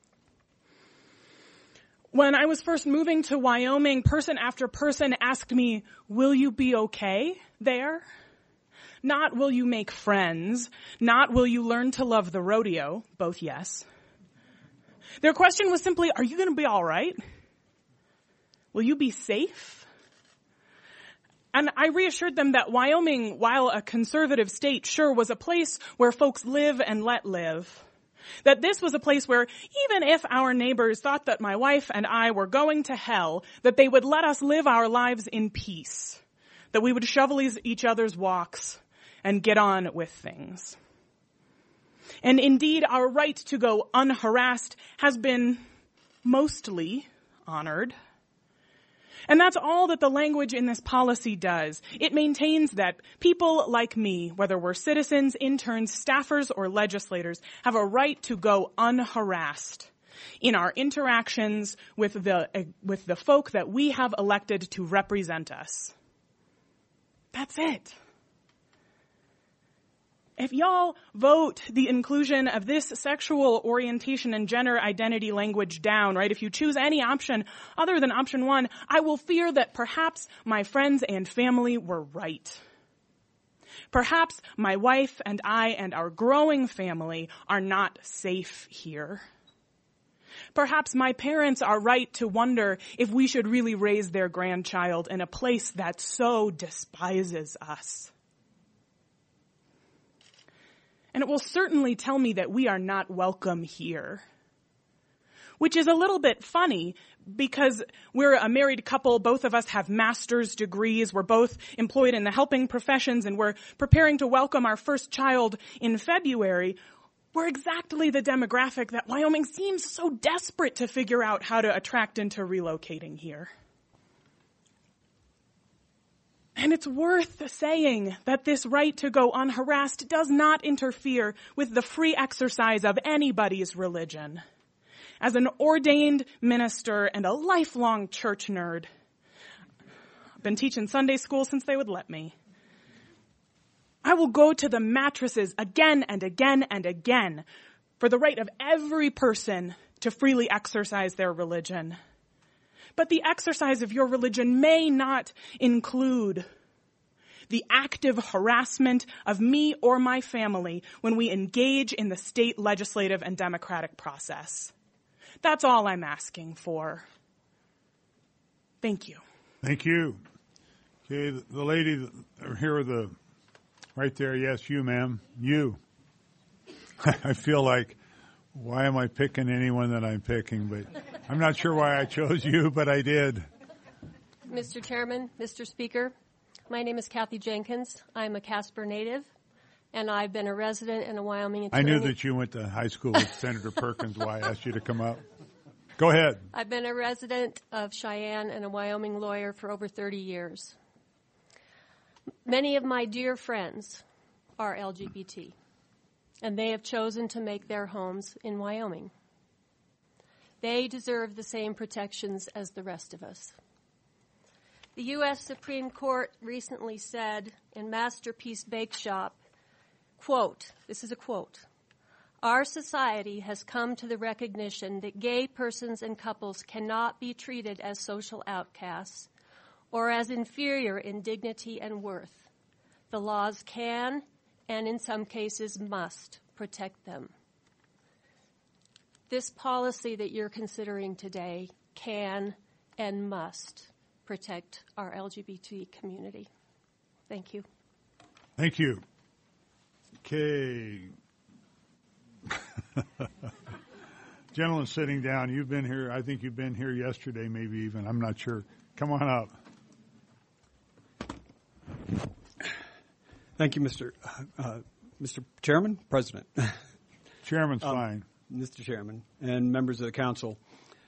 When I was first moving to Wyoming, person after person asked me, will you be okay there? Not will you make friends, not will you learn to love the rodeo, both yes. Their question was simply, are you going to be all right? Will you be safe? And I reassured them that Wyoming, while a conservative state, sure was a place where folks live and let live. That this was a place where even if our neighbors thought that my wife and I were going to hell, that they would let us live our lives in peace. That we would shovel each other's walks and get on with things. And indeed, our right to go unharassed has been mostly honored. And that's all that the language in this policy does. It maintains that people like me, whether we're citizens, interns, staffers, or legislators, have a right to go unharassed in our interactions with the folk that we have elected to represent us. That's it. If y'all vote the inclusion of this sexual orientation and gender identity language down, right, if you choose any option other than option 1, I will fear that perhaps my friends and family were right. Perhaps my wife and I and our growing family are not safe here. Perhaps my parents are right to wonder if we should really raise their grandchild in a place that so despises us. And it will certainly tell me that we are not welcome here. Which is a little bit funny because we're a married couple, both of us have master's degrees, we're both employed in the helping professions, and we're preparing to welcome our first child in February. We're exactly the demographic that Wyoming seems so desperate to figure out how to attract into relocating here. And it's worth saying that this right to go unharassed does not interfere with the free exercise of anybody's religion. As an ordained minister and a lifelong church nerd, I've been teaching Sunday school since they would let me. I will go to the mattresses again and again and again for the right of every person to freely exercise their religion. But the exercise of your religion may not include the active harassment of me or my family when we engage in the state legislative and democratic process. That's all I'm asking for. Thank you. Thank you. Okay, the lady here with the, right there, yes, you, ma'am, you. I feel like, why am I picking anyone that I'm picking? But I'm not sure why I chose you, but I did. Mr. Chairman, Mr. Speaker, my name is Kathy Jenkins. I'm a Casper native, and I've been a resident and a Wyoming attorney. I knew that you went to high school with Senator Perkins, why I asked you to come up. Go ahead. I've been a resident of Cheyenne and a Wyoming lawyer for over 30 years. Many of my dear friends are LGBT, and they have chosen to make their homes in Wyoming. They deserve the same protections as the rest of us. The U.S. Supreme Court recently said in Masterpiece Bake Shop, quote, this is a quote, "Our society has come to the recognition that gay persons and couples cannot be treated as social outcasts or as inferior in dignity and worth. The laws can, and in some cases must, protect them." This policy that you're considering today can and must protect our LGBT community. Thank you. Thank you. Okay. Gentleman sitting down, you've been here, I think you've been here yesterday, maybe even, I'm not sure. Come on up. Thank you, Mr. Chairman, President. Chairman's fine. Mr. Chairman and members of the council.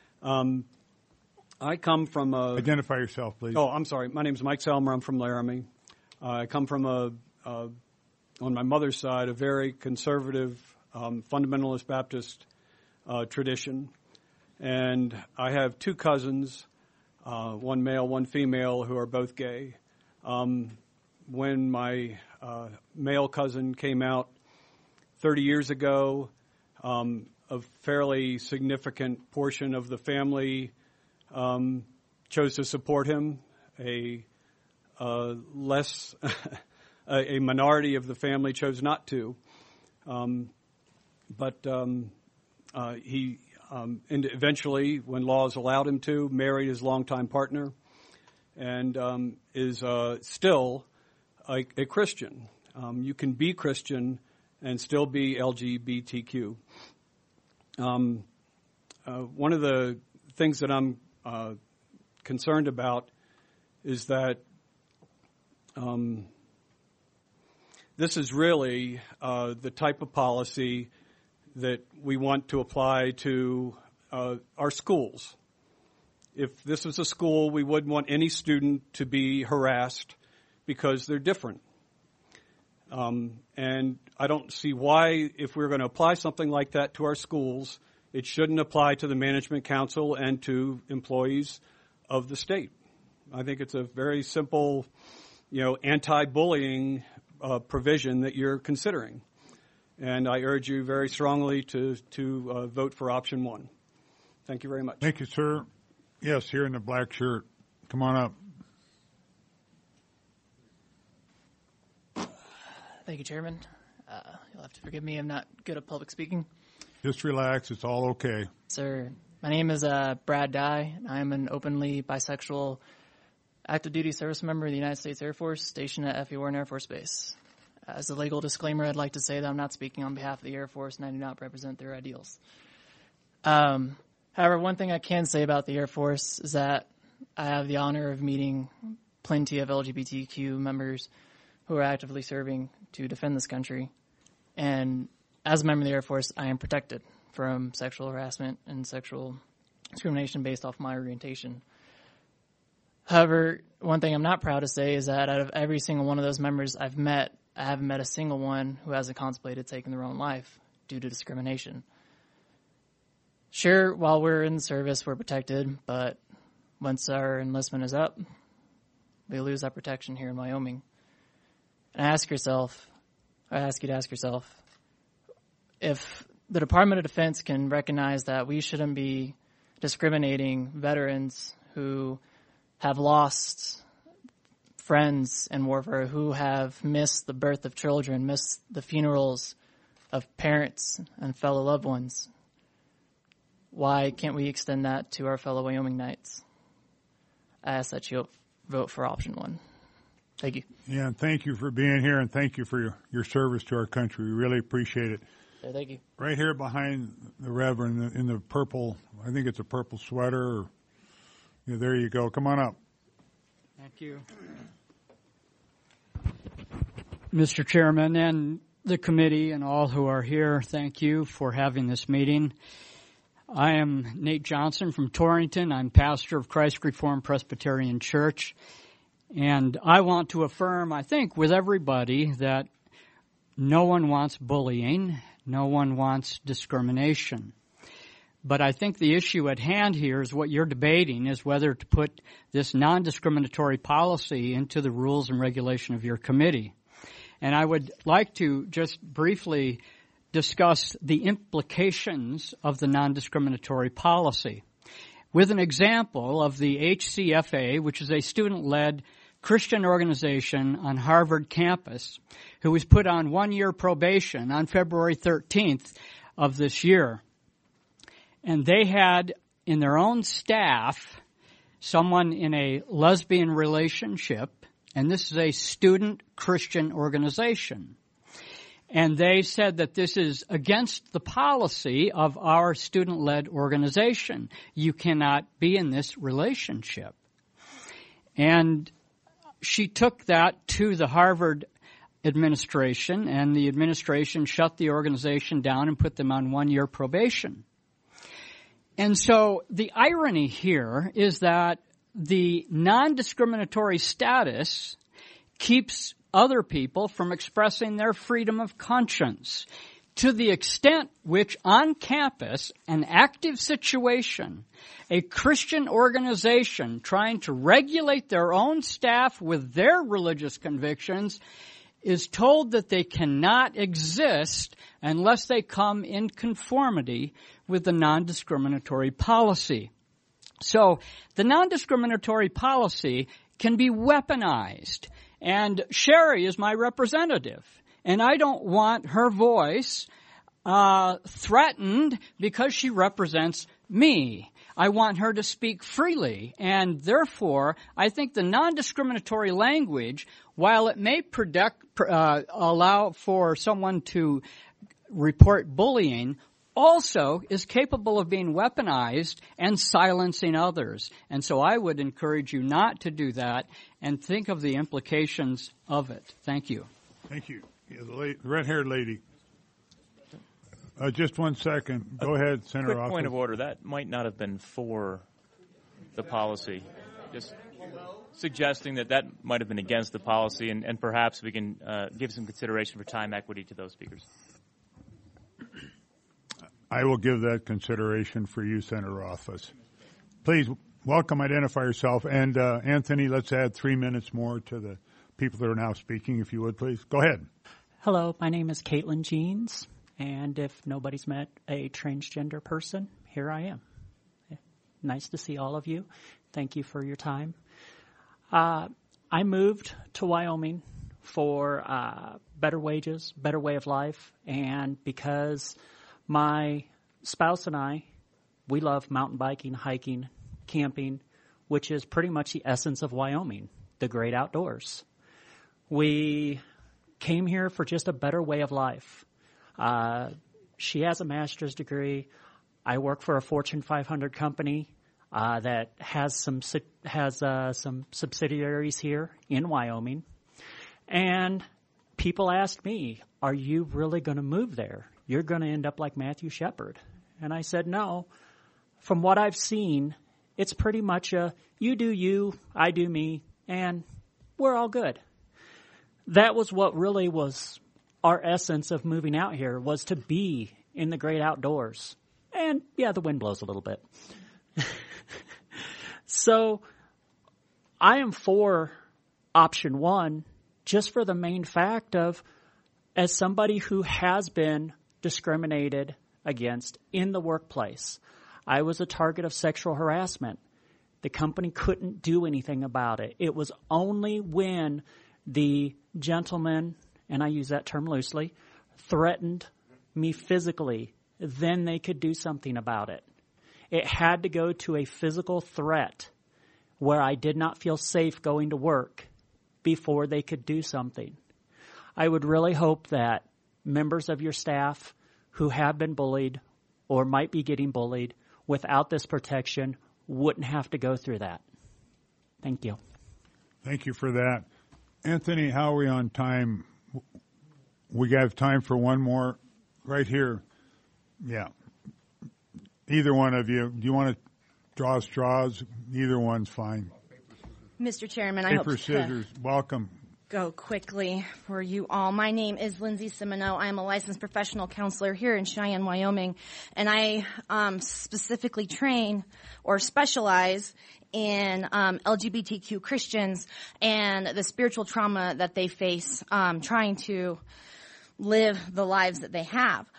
I come from a... Identify yourself, please. Oh, I'm sorry. My name is Mike Selmer. I'm from Laramie. I come from on my mother's side, a very conservative, fundamentalist Baptist tradition. And I have two cousins, one male, one female, who are both gay. When my male cousin came out 30 years ago, a fairly significant portion of the family chose to support him. A minority of the family chose not to. But he eventually, when laws allowed him to, married his longtime partner and is still a Christian. You can be Christian and still be LGBTQ. One of the things that I'm concerned about is that this is really the type of policy that we want to apply to our schools. If this was a school, we wouldn't want any student to be harassed because they're different. And I don't see why, if we're going to apply something like that to our schools, it shouldn't apply to the management council and to employees of the state. I think it's a very simple, anti-bullying provision that you're considering. And I urge you very strongly to vote for option 1. Thank you very much. Thank you, sir. Yes, here in the black shirt. Come on up. Thank you, Chairman. You'll have to forgive me. I'm not good at public speaking. Just relax. It's all okay. Sir, my name is Brad Dye. I am an openly bisexual active duty service member of the United States Air Force stationed at F.E. Warren Air Force Base. As a legal disclaimer, I'd like to say that I'm not speaking on behalf of the Air Force and I do not represent their ideals. However, one thing I can say about the Air Force is that I have the honor of meeting plenty of LGBTQ members who are actively serving to defend this country. And as a member of the Air Force, I am protected from sexual harassment and sexual discrimination based off my orientation. However, one thing I'm not proud to say is that out of every single one of those members I've met, I haven't met a single one who hasn't contemplated taking their own life due to discrimination. Sure, while we're in the service, we're protected, but once our enlistment is up, we lose that protection here in Wyoming. And I ask you to ask yourself, if the Department of Defense can recognize that we shouldn't be discriminating veterans who have lost friends in warfare, who have missed the birth of children, missed the funerals of parents and fellow loved ones, why can't we extend that to our fellow Wyoming Knights? I ask that you vote for option 1. Thank you. Yeah, and thank you for being here, and thank you for your service to our country. We really appreciate it. Yeah, thank you. Right here behind the Reverend in the purple, I think it's a purple sweater. There you go. Come on up. Thank you. Mr. Chairman and the committee and all who are here, thank you for having this meeting. I am Nate Johnson from Torrington. I'm pastor of Christ Reformed Presbyterian Church. And I want to affirm, I think, with everybody that no one wants bullying, no one wants discrimination. But I think the issue at hand here is what you're debating is whether to put this non-discriminatory policy into the rules and regulation of your committee. And I would like to just briefly discuss the implications of the non-discriminatory policy with an example of the HCFA, which is a student-led Christian organization on Harvard campus, who was put on 1-year probation on February 13th of this year. And they had in their own staff someone in a lesbian relationship, and this is a student Christian organization. And they said that this is against the policy of our student-led organization. You cannot be in this relationship. And she took that to the Harvard administration, and the administration shut the organization down and put them on 1-year probation. And so the irony here is that the non-discriminatory status keeps other people from expressing their freedom of conscience to the extent which on campus, an active situation, a Christian organization trying to regulate their own staff with their religious convictions is told that they cannot exist unless they come in conformity with the non-discriminatory policy. So the non-discriminatory policy can be weaponized. And Sherry is my representative. And I don't want her voice threatened because she represents me. I want her to speak freely. And therefore, I think the non-discriminatory language, while it may allow for someone to report bullying, also is capable of being weaponized and silencing others. And so I would encourage you not to do that and think of the implications of it. Thank you. Thank you. Yeah, the red-haired lady. Just 1 second. Go ahead, Senator Quick Office. point of order. That might not have been for the policy. Just suggesting that might have been against the policy, and perhaps we can give some consideration for time equity to those speakers. I will give that consideration for you, Senator Office. Please welcome, identify yourself. And Anthony, let's add 3 minutes more to the people that are now speaking, if you would, please. Go ahead. Hello, my name is Caitlin Jeans, and if nobody's met a transgender person, here I am. Nice to see all of you. Thank you for your time. I moved to Wyoming for better wages, better way of life, and because my spouse and I, we love mountain biking, hiking, camping, which is pretty much the essence of Wyoming, the great outdoors. We came here for just a better way of life. She has a master's degree. I work for a Fortune 500 company that has some subsidiaries here in Wyoming. And people asked me, are you really going to move there? You're going to end up like Matthew Shepard. And I said, no. From what I've seen, it's pretty much a you do you, I do me, and we're all good. That was what really was our essence of moving out here, was to be in the great outdoors. And, yeah, the wind blows a little bit. So I am for option one just for the main fact of, as somebody who has been discriminated against in the workplace, I was a target of sexual harassment. The company couldn't do anything about it. It was only when the gentleman, and I use that term loosely, threatened me physically, then they could do something about it. It had to go to a physical threat where I did not feel safe going to work before they could do something. I would really hope that members of your staff who have been bullied or might be getting bullied without this protection wouldn't have to go through that. Thank you. Thank you for that. Anthony, how are we on time? We have time for one more right here. Yeah. Either one of you. Do you want to draw straws? Either one's fine. Mr. Chairman, I hope Paper, scissors. Welcome. Go quickly for you all. My name is Lindsay Simoneau. I am a licensed professional counselor here in Cheyenne, Wyoming, and I specifically train or specialize in LGBTQ Christians and the spiritual trauma that they face trying to live the lives that they have.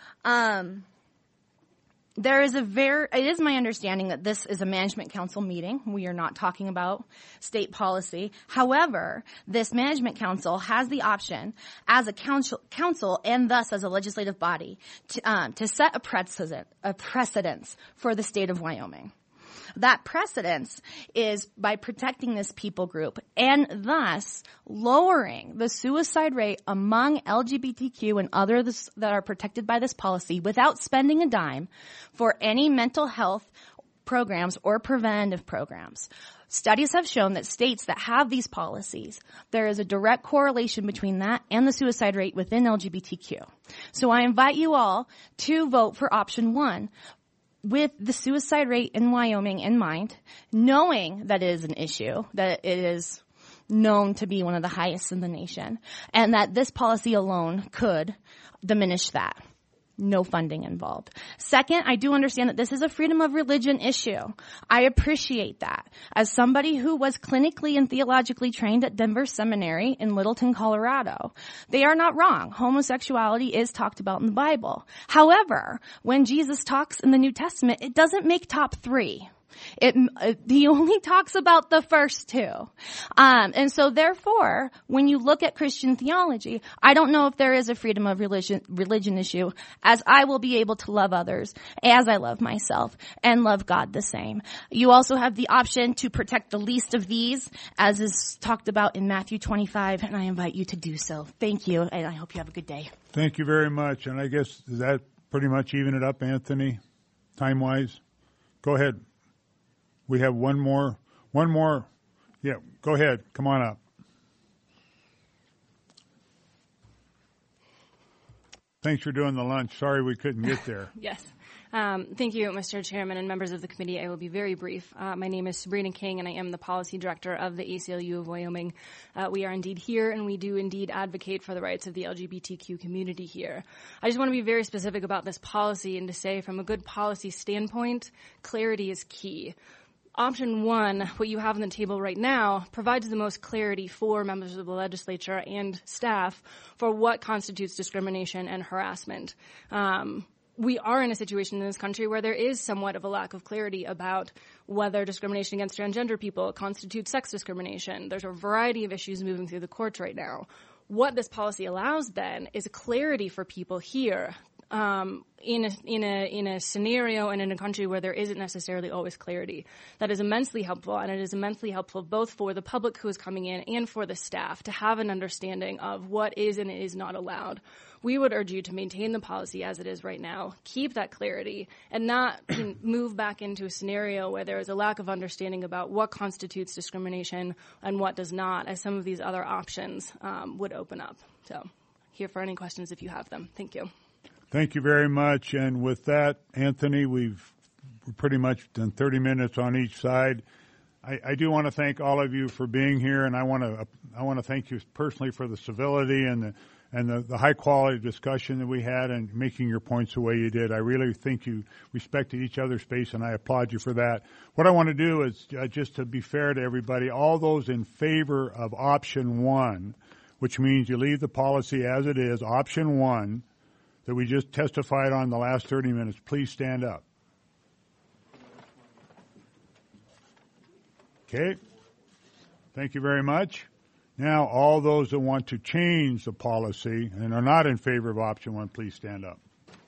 It is my understanding that this is a management council meeting. We are not talking about state policy. However, this management council has the option as a council and thus as a legislative body to set a precedence for the state of Wyoming. That precedence is by protecting this people group and thus lowering the suicide rate among LGBTQ and others that are protected by this policy without spending a dime for any mental health programs or preventative programs. Studies have shown that states that have these policies, there is a direct correlation between that and the suicide rate within LGBTQ. So I invite you all to vote for option 1 with the suicide rate in Wyoming in mind, knowing that it is an issue, that it is known to be one of the highest in the nation, and that this policy alone could diminish that. No funding involved. Second, I do understand that this is a freedom of religion issue. I appreciate that. As somebody who was clinically and theologically trained at Denver Seminary in Littleton, Colorado, they are not wrong. Homosexuality is talked about in the Bible. However, when Jesus talks in the New Testament, it doesn't make top 3. He only talks about the first 2. And so therefore, when you look at Christian theology, I don't know if there is a freedom of religion issue, as I will be able to love others as I love myself and love God the same. You also have the option to protect the least of these, as is talked about in Matthew 25, and I invite you to do so. Thank you, and I hope you have a good day. Thank you very much. And I guess does that pretty much even it up, Anthony, time-wise? Go ahead. We have one more. Yeah, go ahead. Come on up. Thanks for doing the lunch. Sorry we couldn't get there. Yes. Thank you, Mr. Chairman and members of the committee. I will be very brief. My name is Sabrina King, and I am the Policy Director of the ACLU of Wyoming. We are indeed here, and we do indeed advocate for the rights of the LGBTQ community here. I just want to be very specific about this policy and to say from a good policy standpoint, clarity is key. Option 1, what you have on the table right now, provides the most clarity for members of the legislature and staff for what constitutes discrimination and harassment. We are in a situation in this country where there is somewhat of a lack of clarity about whether discrimination against transgender people constitutes sex discrimination. There's a variety of issues moving through the courts right now. What this policy allows then is clarity for people here in a scenario and in a country where there isn't necessarily always clarity. That is immensely helpful, and it is immensely helpful both for the public who is coming in and for the staff to have an understanding of what is and is not allowed. We would urge you to maintain the policy as it is right now, keep that clarity, and not move back into a scenario where there is a lack of understanding about what constitutes discrimination and what does not, as some of these other options would open up. So, here for any questions if you have them. Thank you. Thank you very much. And with that, Anthony, we've pretty much done 30 minutes on each side. I do want to thank all of you for being here, and I want to thank you personally for the civility and the high quality discussion that we had and making your points the way you did. I really think you respected each other's space, and I applaud you for that. What I want to do is just to be fair to everybody, all those in favor of option 1, which means you leave the policy as it is, option 1, that we just testified on the last 30 minutes, please stand up. Okay. Thank you very much. Now, all those that want to change the policy and are not in favor of option 1, please stand up.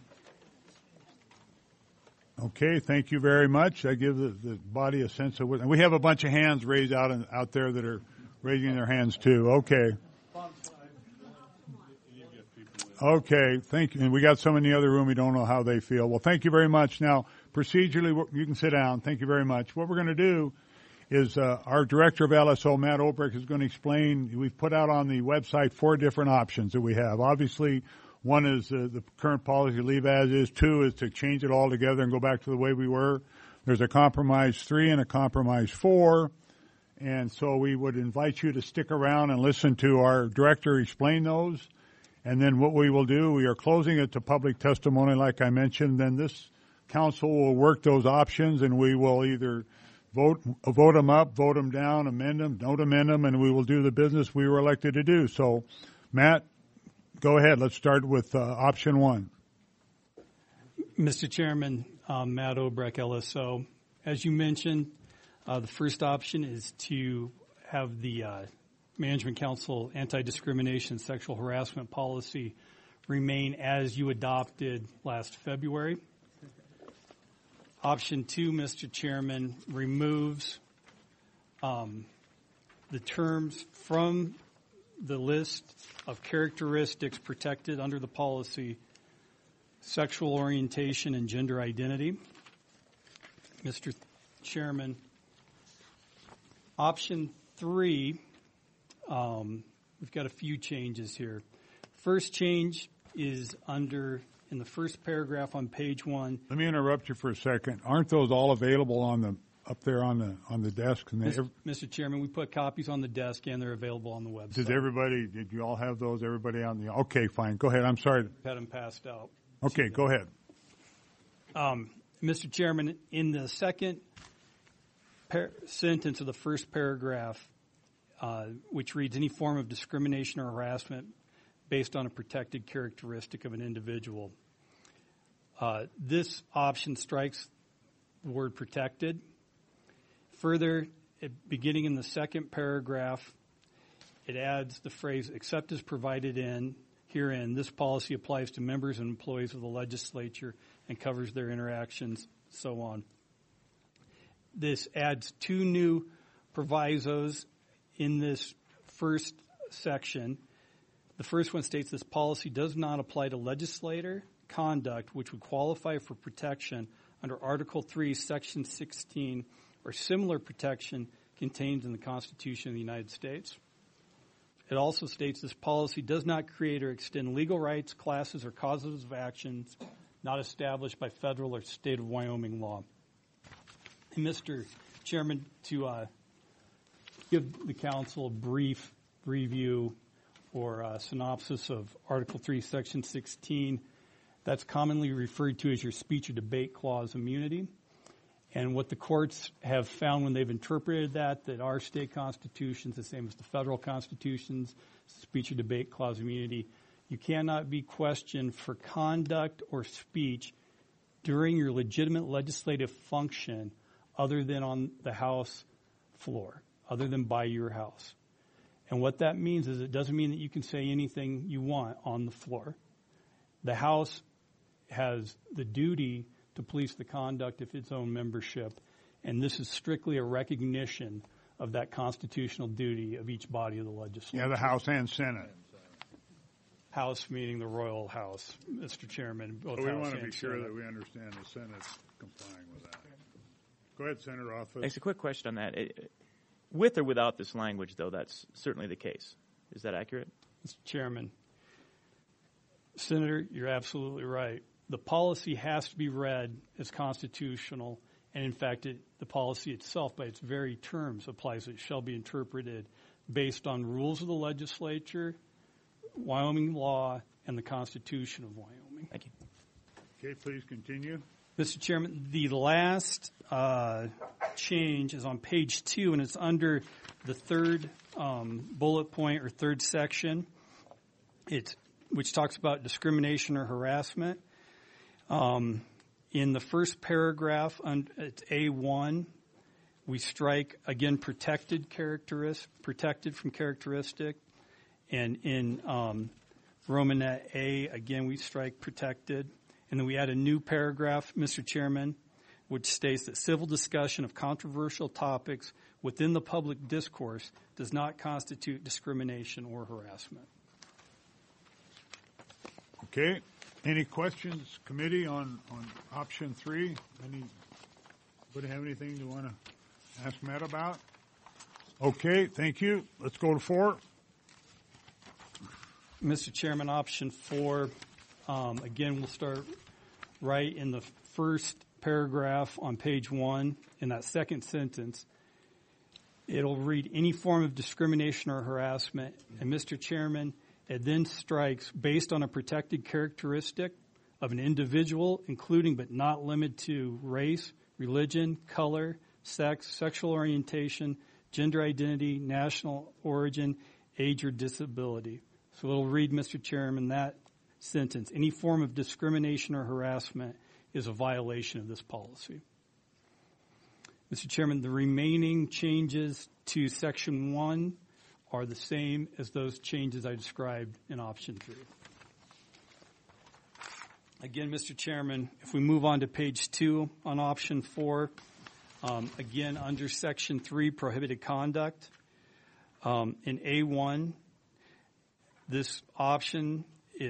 Okay, thank you very much. I give the body a sense of what, and we have a bunch of hands raised out there that are raising their hands too. Okay. Okay, thank you. And we got some in the other room. We don't know how they feel. Well, thank you very much. Now, procedurally, you can sit down. Thank you very much. What we're going to do is our director of LSO, Matt Obrecht, is going to explain. We've put out on the website 4 different options that we have. Obviously, one is the current policy, leave as is. 2 is to change it all together and go back to the way we were. There's a compromise 3 and a compromise 4. And so we would invite you to stick around and listen to our director explain those. And then what we will do, we are closing it to public testimony, like I mentioned. Then this council will work those options, and we will either vote them up, vote them down, amend them, don't amend them, and we will do the business we were elected to do. So, Matt, go ahead. Let's start with option 1. Mr. Chairman, Matt Obrecht, LSO. As you mentioned, the first option is to have the Management Council anti-discrimination sexual harassment policy remain as you adopted last February. Option 2, Mr. Chairman, removes the terms from the list of characteristics protected under the policy: sexual orientation and gender identity. Mr. Chairman, option 3, we've got a few changes here. First change is in the first paragraph on page 1. Let me interrupt you for a second. Aren't those all available up there on the desk? Mr. Chairman, we put copies on the desk and they're available on the website. Did you all have those? Everybody on the? Okay, fine. Go ahead. I'm sorry. Had them passed out. Okay, go ahead. Mr. Chairman, in the second sentence of the first paragraph, which reads, any form of discrimination or harassment based on a protected characteristic of an individual, this option strikes the word protected. Further, beginning in the second paragraph, it adds the phrase, except as provided herein, this policy applies to members and employees of the legislature and covers their interactions, so on. This adds 2 new provisos in this first section. The first one states this policy does not apply to legislator conduct which would qualify for protection under Article 3, Section 16, or similar protection contained in the Constitution of the United States. It also states this policy does not create or extend legal rights, classes, or causes of actions not established by federal or state of Wyoming law. And Mr. Chairman, to give the council a brief review or synopsis of Article 3, Section 16, that's commonly referred to as your speech or debate clause immunity. And what the courts have found when they've interpreted that our state constitutions, the same as the federal constitutions, speech or debate clause immunity, you cannot be questioned for conduct or speech during your legitimate legislative function other than on the House floor, other than by your house. And what that means is it doesn't mean that you can say anything you want on the floor. The House has the duty to police the conduct of its own membership, and this is strictly a recognition of that constitutional duty of each body of the legislature. Yeah, the House and Senate. House meaning the Royal House, Mr. Chairman. Both we House want to and be sure Senate. that we understand the Senate's complying with that. Go ahead, Senator Office. Thanks. A quick question on that. With or without this language, though, that's certainly the case. Is that accurate? Mr. Chairman, Senator, you're absolutely right. The policy has to be read as constitutional, and in fact, the policy itself, by its very terms, applies. It shall be interpreted based on rules of the legislature, Wyoming law, and the Constitution of Wyoming. Thank you. Okay, please continue. Mr. Chairman, the last change is on page 2, and it's under the third bullet point or third section, which talks about discrimination or harassment. In the first paragraph, it's A1, we strike, again, protected from characteristic. And in Romanet A, again, we strike protected. And then we add a new paragraph, Mr. Chairman, which states that civil discussion of controversial topics within the public discourse does not constitute discrimination or harassment. Okay. Any questions, committee, on option 3? Anybody have anything you want to ask Matt about? Okay, thank you. Let's go to 4. Mr. Chairman, option 4, again, we'll start right in the first paragraph on page 1. In that second sentence, it'll read any form of discrimination or harassment. And Mr. Chairman, it then strikes based on a protected characteristic of an individual, including but not limited to race, religion, color, sex, sexual orientation, gender identity, national origin, age, or disability. So it'll read, Mr. Chairman, that sentence, any form of discrimination or harassment is a violation of this policy. Mr. Chairman, the remaining changes to Section 1 are the same as those changes I described in option 3. Again, Mr. Chairman, if we move on to page 2 on option 4, again, under section 3, prohibited conduct, in A1, this option,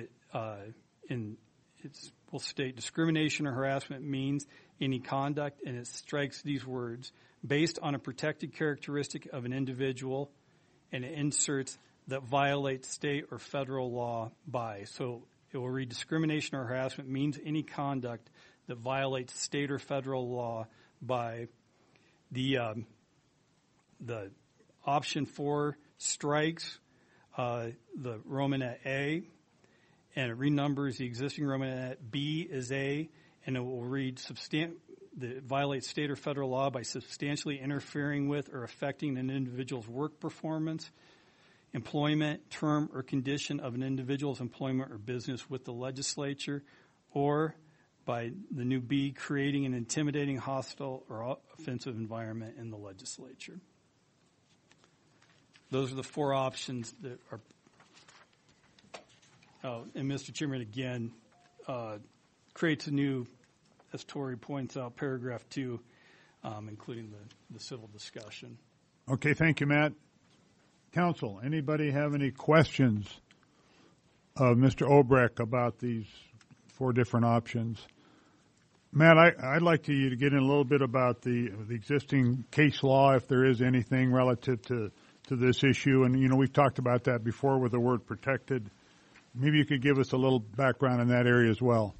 will state discrimination or harassment means any conduct, and it strikes these words, based on a protected characteristic of an individual, and it inserts that violates state or federal law by. So it will read discrimination or harassment means any conduct that violates state or federal law by. The option 4 strikes the Romanet A, and it renumbers the existing Romanet B as A, and it will read that violates state or federal law by substantially interfering with or affecting an individual's work performance, employment, term, or condition of an individual's employment or business with the legislature, or by the new B, creating an intimidating, hostile, or offensive environment in the legislature. Those are the 4 options that are. Oh, and Mr. Chairman, again, creates a new, as Tori points out, paragraph 2, including the civil discussion. Okay, thank you, Matt. Council, anybody have any questions of Mr. Obrecht about these 4 different options? Matt, I'd like you to get in a little bit about the existing case law, if there is anything relative to this issue. And, we've talked about that before with the word protected. Maybe you could give us a little background in that area as well.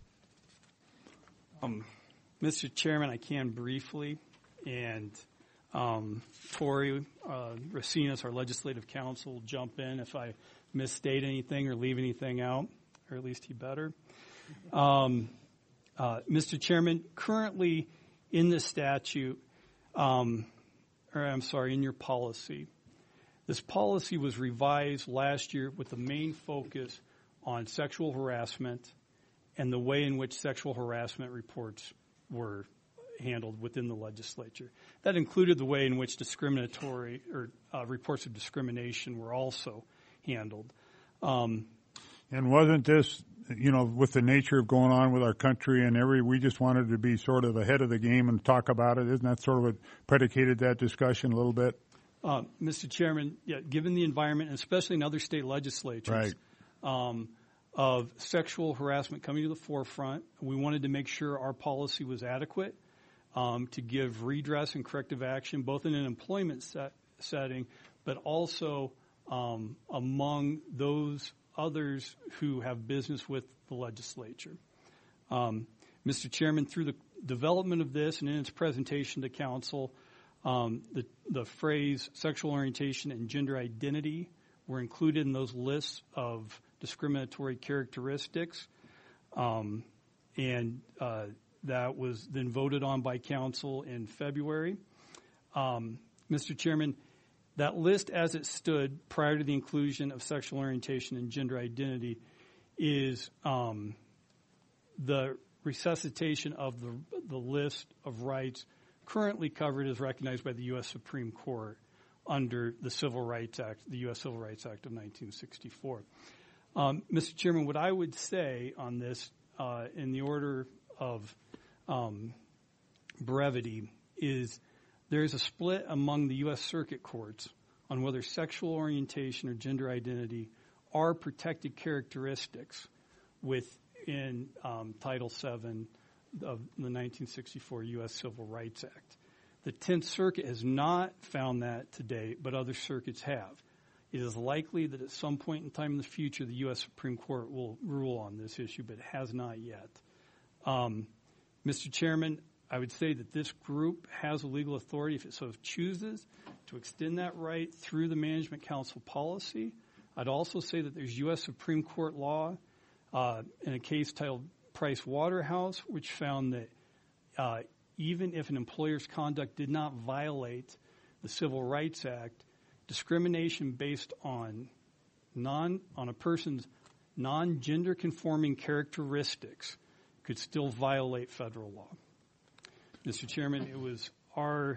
Mr. Chairman, I can briefly. And Tori Racinas, our legislative counsel, will jump in if I misstate anything or leave anything out, or at least he better. Mr. Chairman, currently in the statute, in your policy, this policy was revised last year with the main focus on sexual harassment and the way in which sexual harassment reports were handled within the legislature. That included the way in which discriminatory or reports of discrimination were also handled. And wasn't this, with the nature of going on with our country and we just wanted to be sort of ahead of the game and talk about it? Isn't that sort of what predicated that discussion a little bit? Mr. Chairman, given the environment, and especially in other state legislatures, right. Of sexual harassment coming to the forefront, we wanted to make sure our policy was adequate to give redress and corrective action, both in an employment setting, but also among those others who have business with the legislature. Mr. Chairman, through the development of this and in its presentation to council, the phrase sexual orientation and gender identity were included in those lists of discriminatory characteristics, and that was then voted on by council in February. Mr. Chairman, that list as it stood prior to the inclusion of sexual orientation and gender identity is the resuscitation of the list of rights currently covered as recognized by the U.S. Supreme Court under the Civil Rights Act, the U.S. Civil Rights Act of 1964. Mr. Chairman, what I would say on this in the order of brevity is there is a split among the U.S. Circuit Courts on whether sexual orientation or gender identity are protected characteristics within Title VII of the 1964 U.S. Civil Rights Act. The 10th Circuit has not found that to date, but other circuits have. It is likely that at some point in time in the future, the U.S. Supreme Court will rule on this issue, but it has not yet. Mr. Chairman, I would say that this group has a legal authority, if it so chooses, to extend that right through the Management Council policy. I'd also say that there's U.S. Supreme Court law in a case titled Price Waterhouse, which found that even if an employer's conduct did not violate the Civil Rights Act, discrimination based on a person's non-gender conforming characteristics could still violate federal law. Mr. Chairman, it was our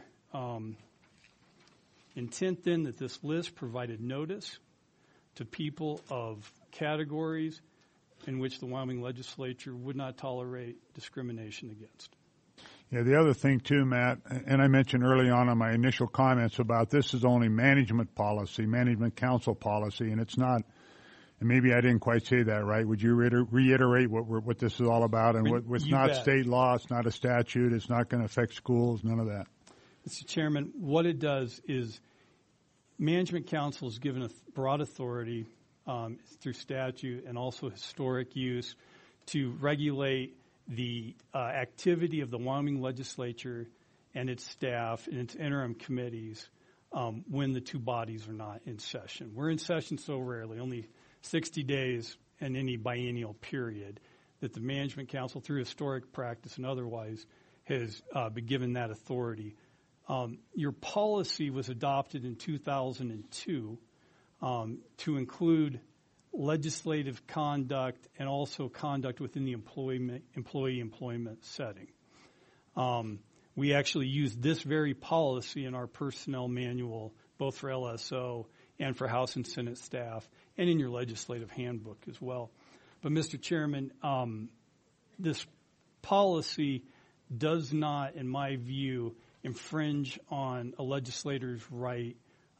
intent then that this list provided notice to people of categories in which the Wyoming legislature would not tolerate discrimination against. Yeah, the other thing too, Matt, and I mentioned early on in my initial comments about this is only management policy, management council policy, and it's not, and maybe I didn't quite say that right. Would you reiterate what this is all about? And what's not bet. State law, it's not a statute, it's not going to affect schools, none of that. Mr. Chairman, what it does is management council is given a broad authority through statute and also historic use to regulate the activity of the Wyoming legislature and its staff and its interim committees when the two bodies are not in session. We're in session so rarely, only 60 days in any biennial period, that the management council, through historic practice and otherwise, has been given that authority. Your policy was adopted in 2002 to include legislative conduct and also conduct within the employee employment setting. We actually use this very policy in our personnel manual, both for LSO and for House and Senate staff, and in your legislative handbook as well. But, Mr. Chairman, this policy does not, in my view, infringe on a legislator's right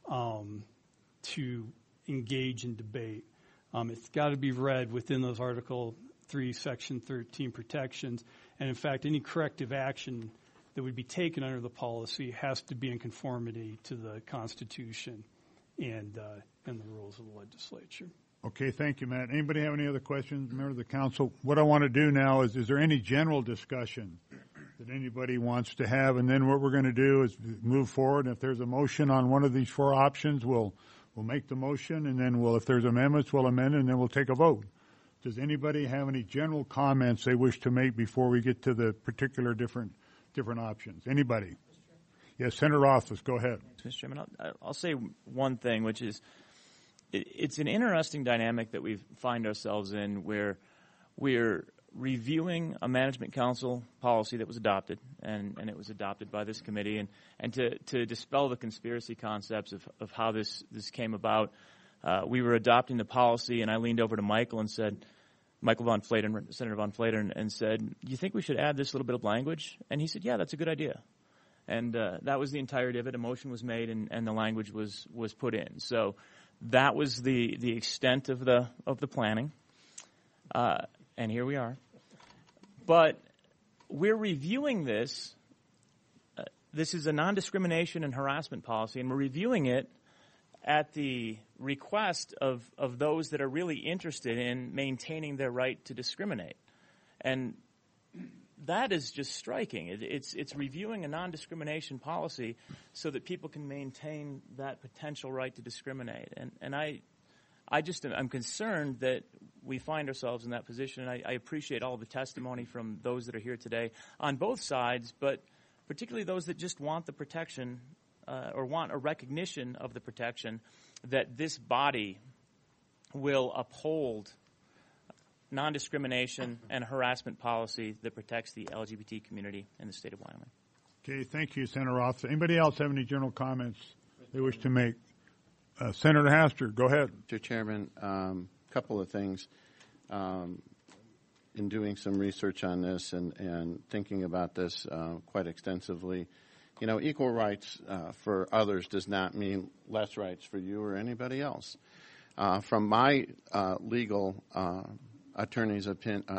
to engage in debate. It's got to be read within those Article 3, Section 13 protections. And, in fact, any corrective action that would be taken under the policy has to be in conformity to the Constitution and the rules of the legislature. Okay, thank you, Matt. Anybody have any other questions, member of the council? What I want to do now is there any general discussion that anybody wants to have? And then what we're going to do is move forward. If there's a motion on one of these four options, we'll make the motion, and then if there's amendments, we'll amend it, and then we'll take a vote. Does anybody have any general comments they wish to make before we get to the particular different options? Anybody? Yes, Senator Rothfuss, go ahead. Mr. Chairman, I'll say one thing, which is it's an interesting dynamic that we find ourselves in where we're reviewing a management council policy that was adopted, and it was adopted by this committee, and to dispel the conspiracy concepts of how this came about, we were adopting the policy, and I leaned over to Michael and said, Michael Von Flaten, Senator Von Flaten, and said, "Do you think we should add this little bit of language?" And he said, "Yeah, that's a good idea." And that was the entirety of it. A motion was made, and the language was put in. So that was the extent of the planning, and here we are. But we're reviewing this. This is a non-discrimination and harassment policy, and we're reviewing it at the request of those that are really interested in maintaining their right to discriminate. And that is just striking. It's reviewing a non-discrimination policy so that people can maintain that potential right to discriminate. And I'm concerned that we find ourselves in that position. And I appreciate all the testimony from those that are here today on both sides, but particularly those that just want the protection or want a recognition of the protection that this body will uphold non-discrimination and harassment policy that protects the LGBT community in the state of Wyoming. Okay, thank you, Senator Roth. Anybody else have any general comments they wish to make? Senator Haster, go ahead. Mr. Chairman, a couple of things. In doing some research on this and thinking about this quite extensively, equal rights for others does not mean less rights for you or anybody else. From my legal attorney's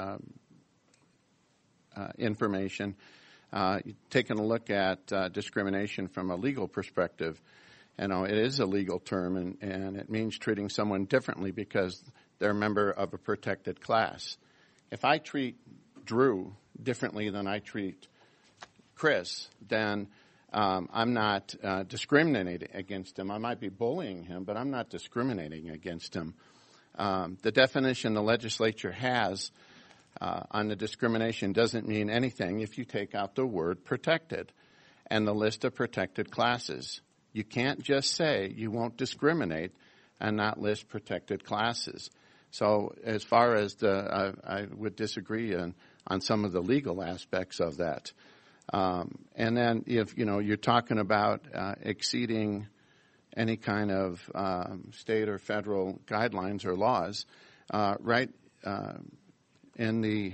information, taking a look at discrimination from a legal perspective, it is a legal term, and it means treating someone differently because they're a member of a protected class. If I treat Drew differently than I treat Chris, then I'm not discriminating against him. I might be bullying him, but I'm not discriminating against him. The definition the legislature has on the discrimination doesn't mean anything if you take out the word protected and the list of protected classes. You can't just say you won't discriminate and not list protected classes. So as far as I would disagree on some of the legal aspects of that. And then if, you're talking about exceeding any kind of state or federal guidelines or laws, right in the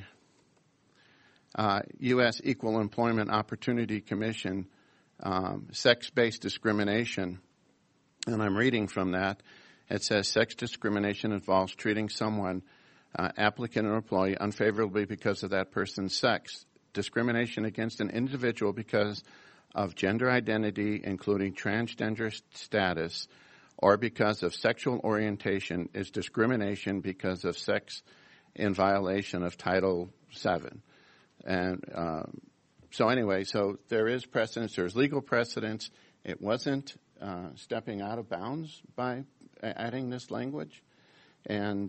U.S. Equal Employment Opportunity Commission, sex-based discrimination, and I'm reading from that. It says sex discrimination involves treating someone, applicant or employee, unfavorably because of that person's sex. Discrimination against an individual because of gender identity, including transgender status, or because of sexual orientation is discrimination because of sex in violation of Title VII. And so anyway, so there is precedence, there's legal precedence. It wasn't stepping out of bounds by adding this language. And,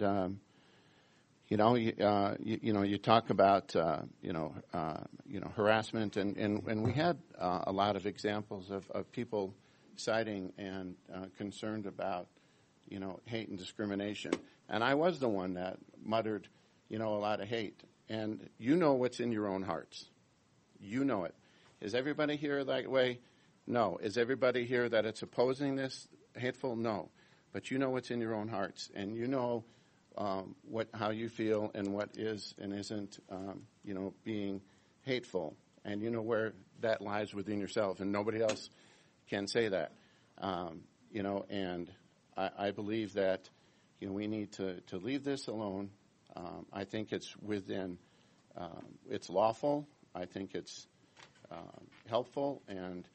you talk about, harassment, and we had a lot of examples of people citing and concerned about, hate and discrimination. And I was the one that muttered, a lot of hate. And you know what's in your own hearts. You know it. Is everybody here that way? No. Is everybody here that it's opposing this hateful? No. But you know what's in your own hearts, and you know how you feel and what is and isn't, being hateful, and you know where that lies within yourself, and nobody else can say that, And I believe that, we need to leave this alone. I think it's it's lawful. I think it's helpful, and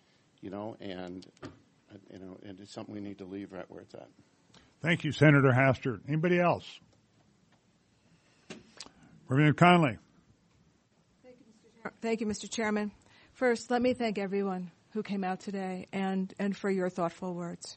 it's something we need to leave right where it's at. Thank you, Senator Hastert. Anybody else? Representative Conley. Thank you, Mr. Chairman. First, let me thank everyone who came out today and for your thoughtful words.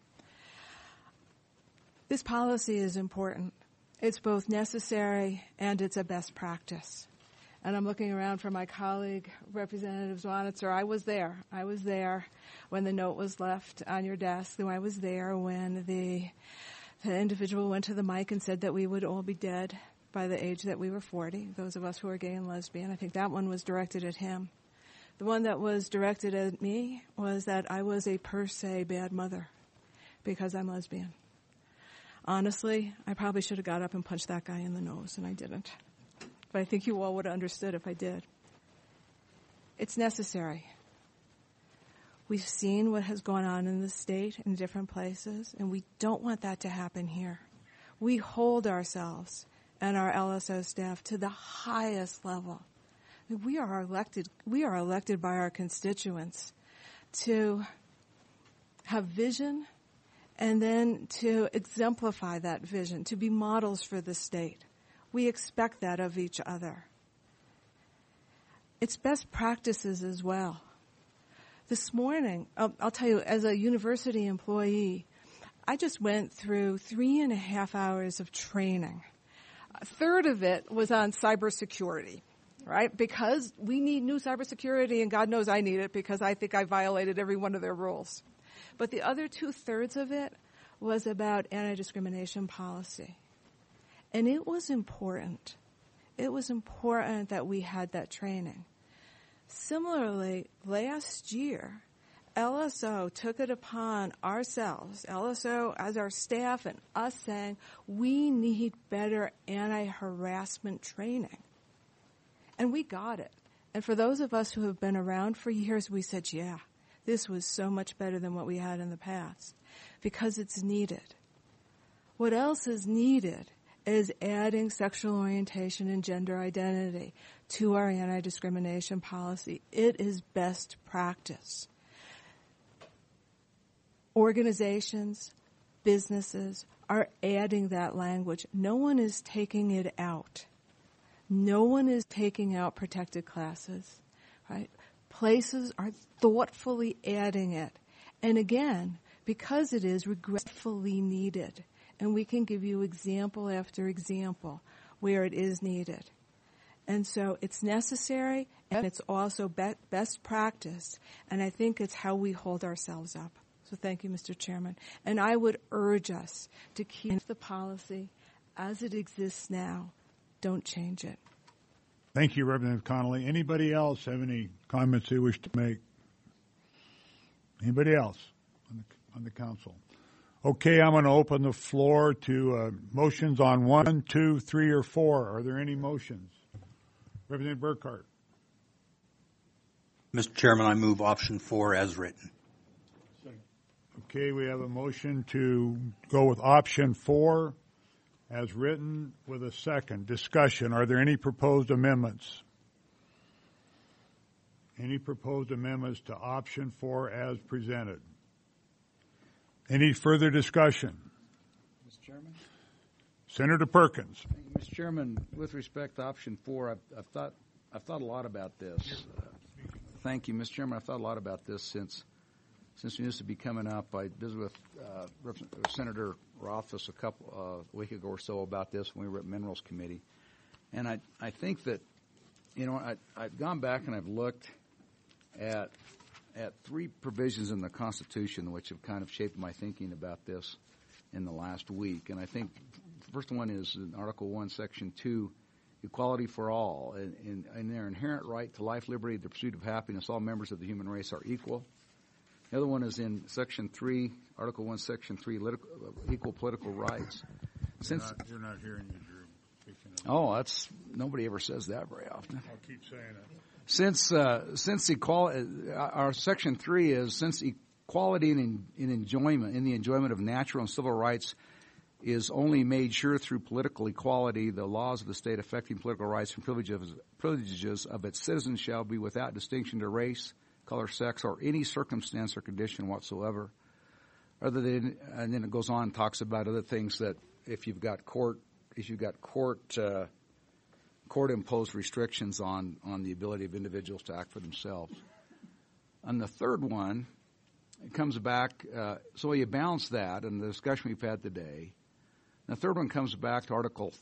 This policy is important. It's both necessary and it's a best practice. And I'm looking around for my colleague, Representative Zwanitzer. I was there. I was there when the note was left on your desk. I was there when the individual went to the mic and said that we would all be dead by the age that we were 40, those of us who are gay and lesbian. I think that one was directed at him. The one that was directed at me was that I was a per se bad mother because I'm lesbian. Honestly, I probably should have got up and punched that guy in the nose, and I didn't. But I think you all would have understood if I did. It's necessary. We've seen what has gone on in the state in different places, and we don't want that to happen here. We hold ourselves and our LSO staff to the highest level. We are elected by our constituents to have vision and then to exemplify that vision, to be models for the state. We expect that of each other. It's best practices as well. This morning, I'll tell you, as a university employee, I just went through 3.5 hours of training. A third of it was on cybersecurity, right? Because we need new cybersecurity, and God knows I need it because I think I violated every one of their rules. But the other 2/3 of it was about anti-discrimination policy. And it was important. It was important that we had that training. Similarly, last year, LSO took it upon ourselves, LSO as our staff and us saying, we need better anti-harassment training. And we got it. And for those of us who have been around for years, we said, yeah, this was so much better than what we had in the past because it's needed. What else is needed is adding sexual orientation and gender identity to our anti-discrimination policy. It is best practice. Organizations, businesses are adding that language. No one is taking it out. No one is taking out protected classes, right? Places are thoughtfully adding it. And again, because it is regretfully needed, and we can give you example after example where it is needed. And so it's necessary, and it's also best practice, and I think it's how we hold ourselves up. So thank you, Mr. Chairman. And I would urge us to keep the policy as it exists now. Don't change it. Thank you, Representative Connolly. Anybody else have any comments they wish to make? Anybody else on the council? Okay, I'm going to open the floor to motions on 1, 2, 3, or 4. Are there any motions? Representative Burkhart. Mr. Chairman, I move option 4 as written. Okay, we have a motion to go with option 4 as written with a second. Discussion. Are there any proposed amendments? Any proposed amendments to option 4 as presented? Any further discussion? Mr. Chairman? Senator Perkins. Thank you, Mr. Chairman, with respect to option 4, I've thought a lot about this. Thank you, Mr. Chairman. I've thought a lot about this since we used to be coming up. I visited with Senator Rothfuss a week ago or so about this when we were at Minerals Committee, and I think that I've gone back and I've looked at 3 provisions in the Constitution which have kind of shaped my thinking about this in the last week. And I think the first one is in Article 1, Section 2, equality for all. In their inherent right to life, liberty, the pursuit of happiness, all members of the human race are equal. The other one is in Section 3, Article 1, Section 3, equal political rights. You're not hearing you, Drew. Oh, nobody ever says that very often. I'll keep saying it. Since equality, our Section 3 is since equality in the enjoyment of natural and civil rights is only made sure through political equality, the laws of the state affecting political rights and privileges of its citizens shall be without distinction to race, color, sex, or any circumstance or condition whatsoever. And then it goes on and talks about other things that if you've got court-imposed restrictions on the ability of individuals to act for themselves. On the third one, it comes back, so you balance that and the discussion we've had today. The third one comes back to Article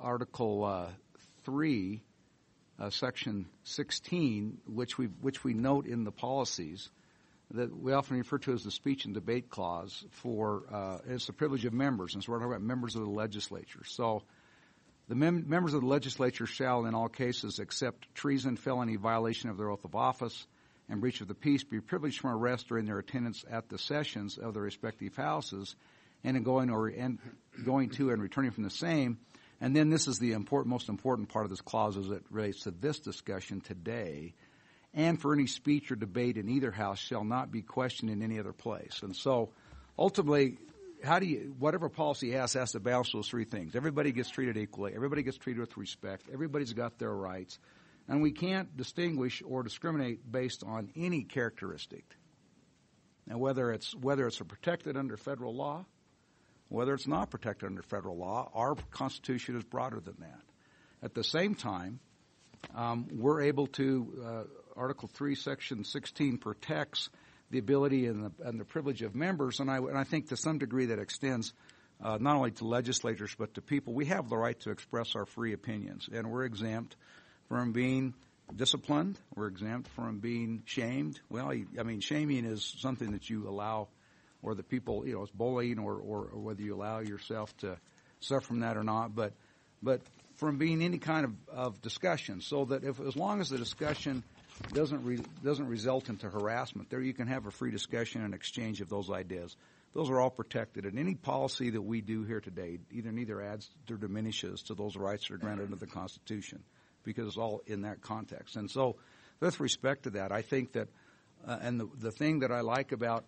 3, Section 16, which we note in the policies that we often refer to as the speech and debate clause it's the privilege of members, and so we're talking about members of the legislature. So the members of the legislature shall, in all cases, except treason, felony, violation of their oath of office, and breach of the peace, be privileged from arrest during their attendance at the sessions of their respective houses, and in going to and returning from the same. And then this is the most important part of this clause as it relates to this discussion today. And for any speech or debate in either house shall not be questioned in any other place. And so, ultimately, whatever policy has to balance those 3 things. Everybody gets treated equally. Everybody gets treated with respect. Everybody's got their rights. And we can't distinguish or discriminate based on any characteristic. Now, whether it's protected under federal law, whether it's not protected under federal law, our Constitution is broader than that. At the same time, we're able to, Article 3, Section 16 protects the ability and the privilege of members, and I think to some degree that extends not only to legislators but to people. We have the right to express our free opinions, and we're exempt from being disciplined. We're exempt from being shamed. Well, shaming is something that you allow, or that people, it's bullying, or whether you allow yourself to suffer from that or not. But from being any kind of discussion, so that as long as the discussion doesn't result into harassment, there you can have a free discussion and exchange of those ideas. Those are all protected, and any policy that we do here today neither adds or diminishes to those rights that are granted under the Constitution, because it's all in that context. And so, with respect to that, I think that, and the thing that I like about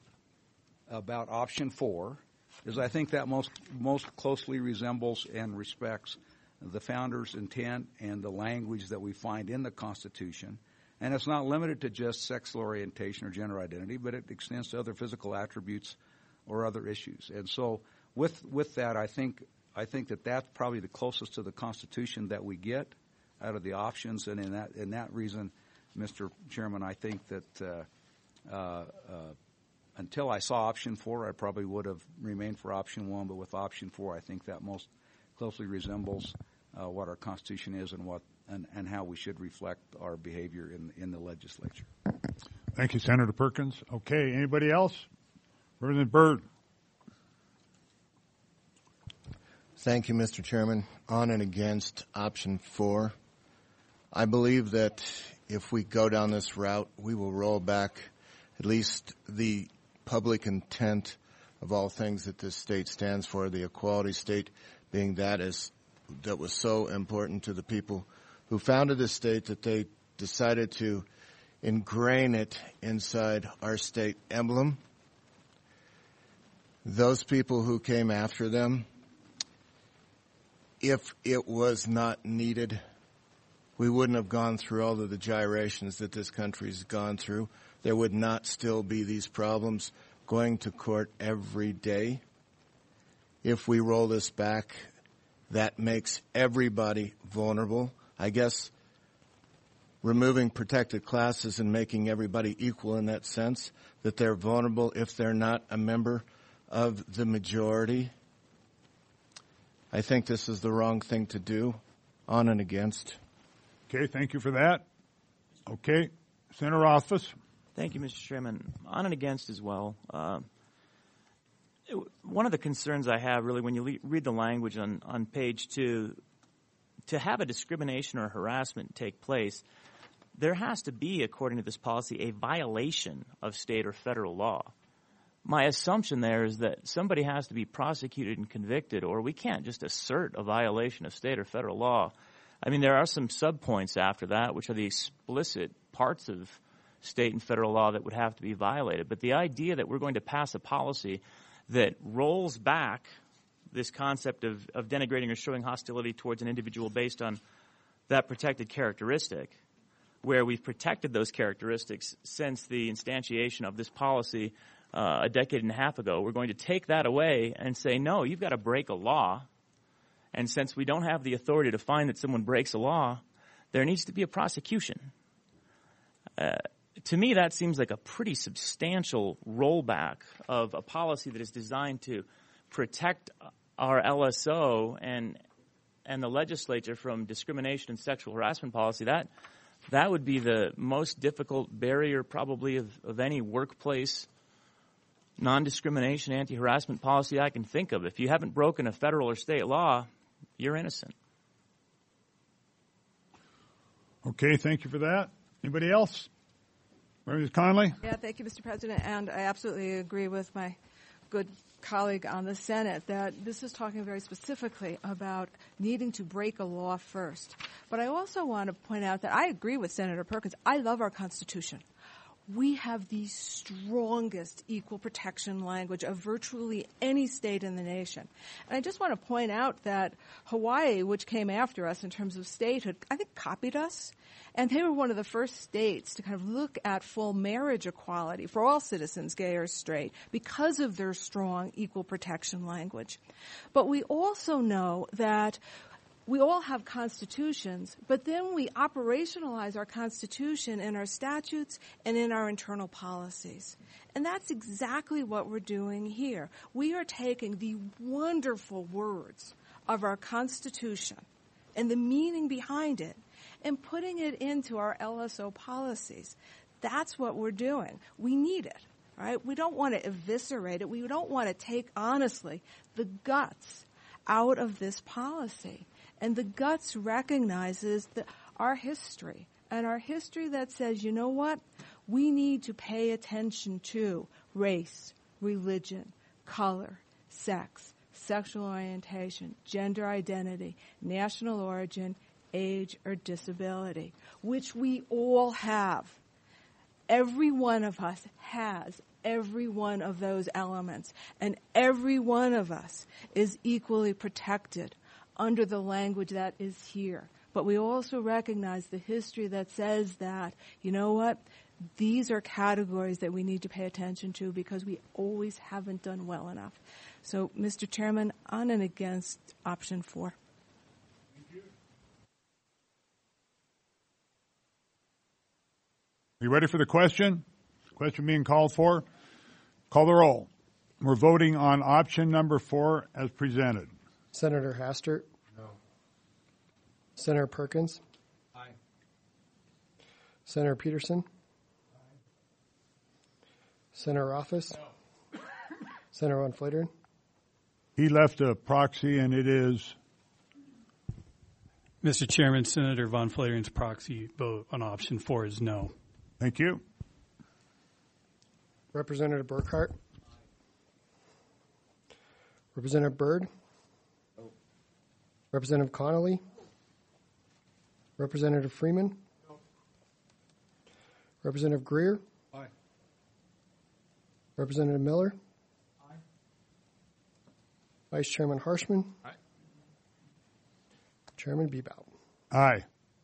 option 4 is I think that most closely resembles and respects the founders' intent and the language that we find in the Constitution. And it's not limited to just sexual orientation or gender identity, but it extends to other physical attributes or other issues. And so with that, I think that that's probably the closest to the Constitution that we get out of the options. And in that reason, Mr. Chairman, I think that until I saw option 4, I probably would have remained for option 1. But with option 4, I think that most closely resembles what our Constitution is and how we should reflect our behavior in the legislature. Thank you, Senator Perkins. Okay, anybody else? Representative Byrd. Thank you, Mr. Chairman. On and against option 4. I believe that if we go down this route, we will roll back at least the public intent of all things that this state stands for, the equality state being that was so important to the people who founded this state that they decided to ingrain it inside our state emblem. Those people who came after them, if it was not needed, we wouldn't have gone through all of the gyrations that this country's gone through. There would not still be these problems going to court every day. If we roll this back, that makes everybody vulnerable. I guess removing protected classes and making everybody equal in that sense, that they're vulnerable if they're not a member of the majority. I think this is the wrong thing to do, on and against. Okay, thank you for that. Okay, Senator Office. Thank you, Mr. Chairman. On and against as well. One of the concerns I have really when you read the language on page 2, to have a discrimination or harassment take place, there has to be, according to this policy, a violation of state or federal law. My assumption there is that somebody has to be prosecuted and convicted, or we can't just assert a violation of state or federal law. I mean, there are some subpoints after that, which are the explicit parts of state and federal law that would have to be violated. But the idea that we're going to pass a policy that rolls back this concept of denigrating or showing hostility towards an individual based on that protected characteristic, where we've protected those characteristics since the instantiation of this policy a decade and a half ago, we're going to take that away and say, no, you've got to break a law. And since we don't have the authority to find that someone breaks a law, there needs to be a prosecution. To me, that seems like a pretty substantial rollback of a policy that is designed to protect our LSO and the legislature from discrimination and sexual harassment policy. That would be the most difficult barrier probably of any workplace non-discrimination, anti-harassment policy I can think of. If you haven't broken a federal or state law, you're innocent. Okay, thank you for that. Anybody else? Ms. Conley? Yeah, thank you, Mr. President. And I absolutely agree with my good colleague on the Senate that this is talking very specifically about needing to break a law first. But I also want to point out that I agree with Senator Perkins. I love our Constitution. We have the strongest equal protection language of virtually any state in the nation. And I just want to point out that Hawaii, which came after us in terms of statehood, I think copied us. And they were one of the first states to kind of look at full marriage equality for all citizens, gay or straight, because of their strong equal protection language. But we also know that we all have constitutions, but then we operationalize our Constitution in our statutes and in our internal policies. And that's exactly what we're doing here. We are taking the wonderful words of our Constitution and the meaning behind it and putting it into our LSO policies. That's what we're doing. We need it, right? We don't want to eviscerate it. We don't want to take, honestly, the guts out of this policy. And the guts recognizes our history, and our history that says, you know what? We need to pay attention to race, religion, color, sex, sexual orientation, gender identity, national origin, age, or disability, which we all have. Every one of us has every one of those elements, and every one of us is equally protected under the language that is here. But we also recognize the history that says that, you know what, these are categories that we need to pay attention to because we always haven't done well enough. So, Mr. Chairman, on and against option 4. Are you ready for the question? Question being called for. Call the roll. We're voting on option number 4 as presented. Senator Hastert? No. Senator Perkins? Aye. Senator Peterson? Aye. Senator Office? No. Senator Van Flateren? He left a proxy, and it is? Mr. Chairman, Senator Van Flateren's proxy vote on option 4 is no. Thank you. Representative Burkhart? Representative Byrd? No. Representative Connolly? Representative Freeman? No. Representative Greer? Aye. Representative Miller? Aye. Vice Chairman Harshman? Aye. Chairman Bebout. Aye.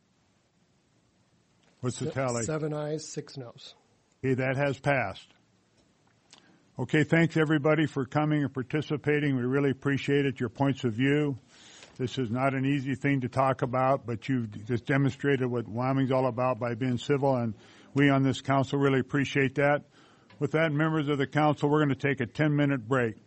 What's the tally? 7 ayes, 6 noes. Okay, that has passed. Okay, thanks everybody for coming and participating. We really appreciate it, your points of view. This is not an easy thing to talk about, but you've just demonstrated what Wyoming's all about by being civil, and we on this council really appreciate that. With that, members of the council, we're going to take a 10-minute break.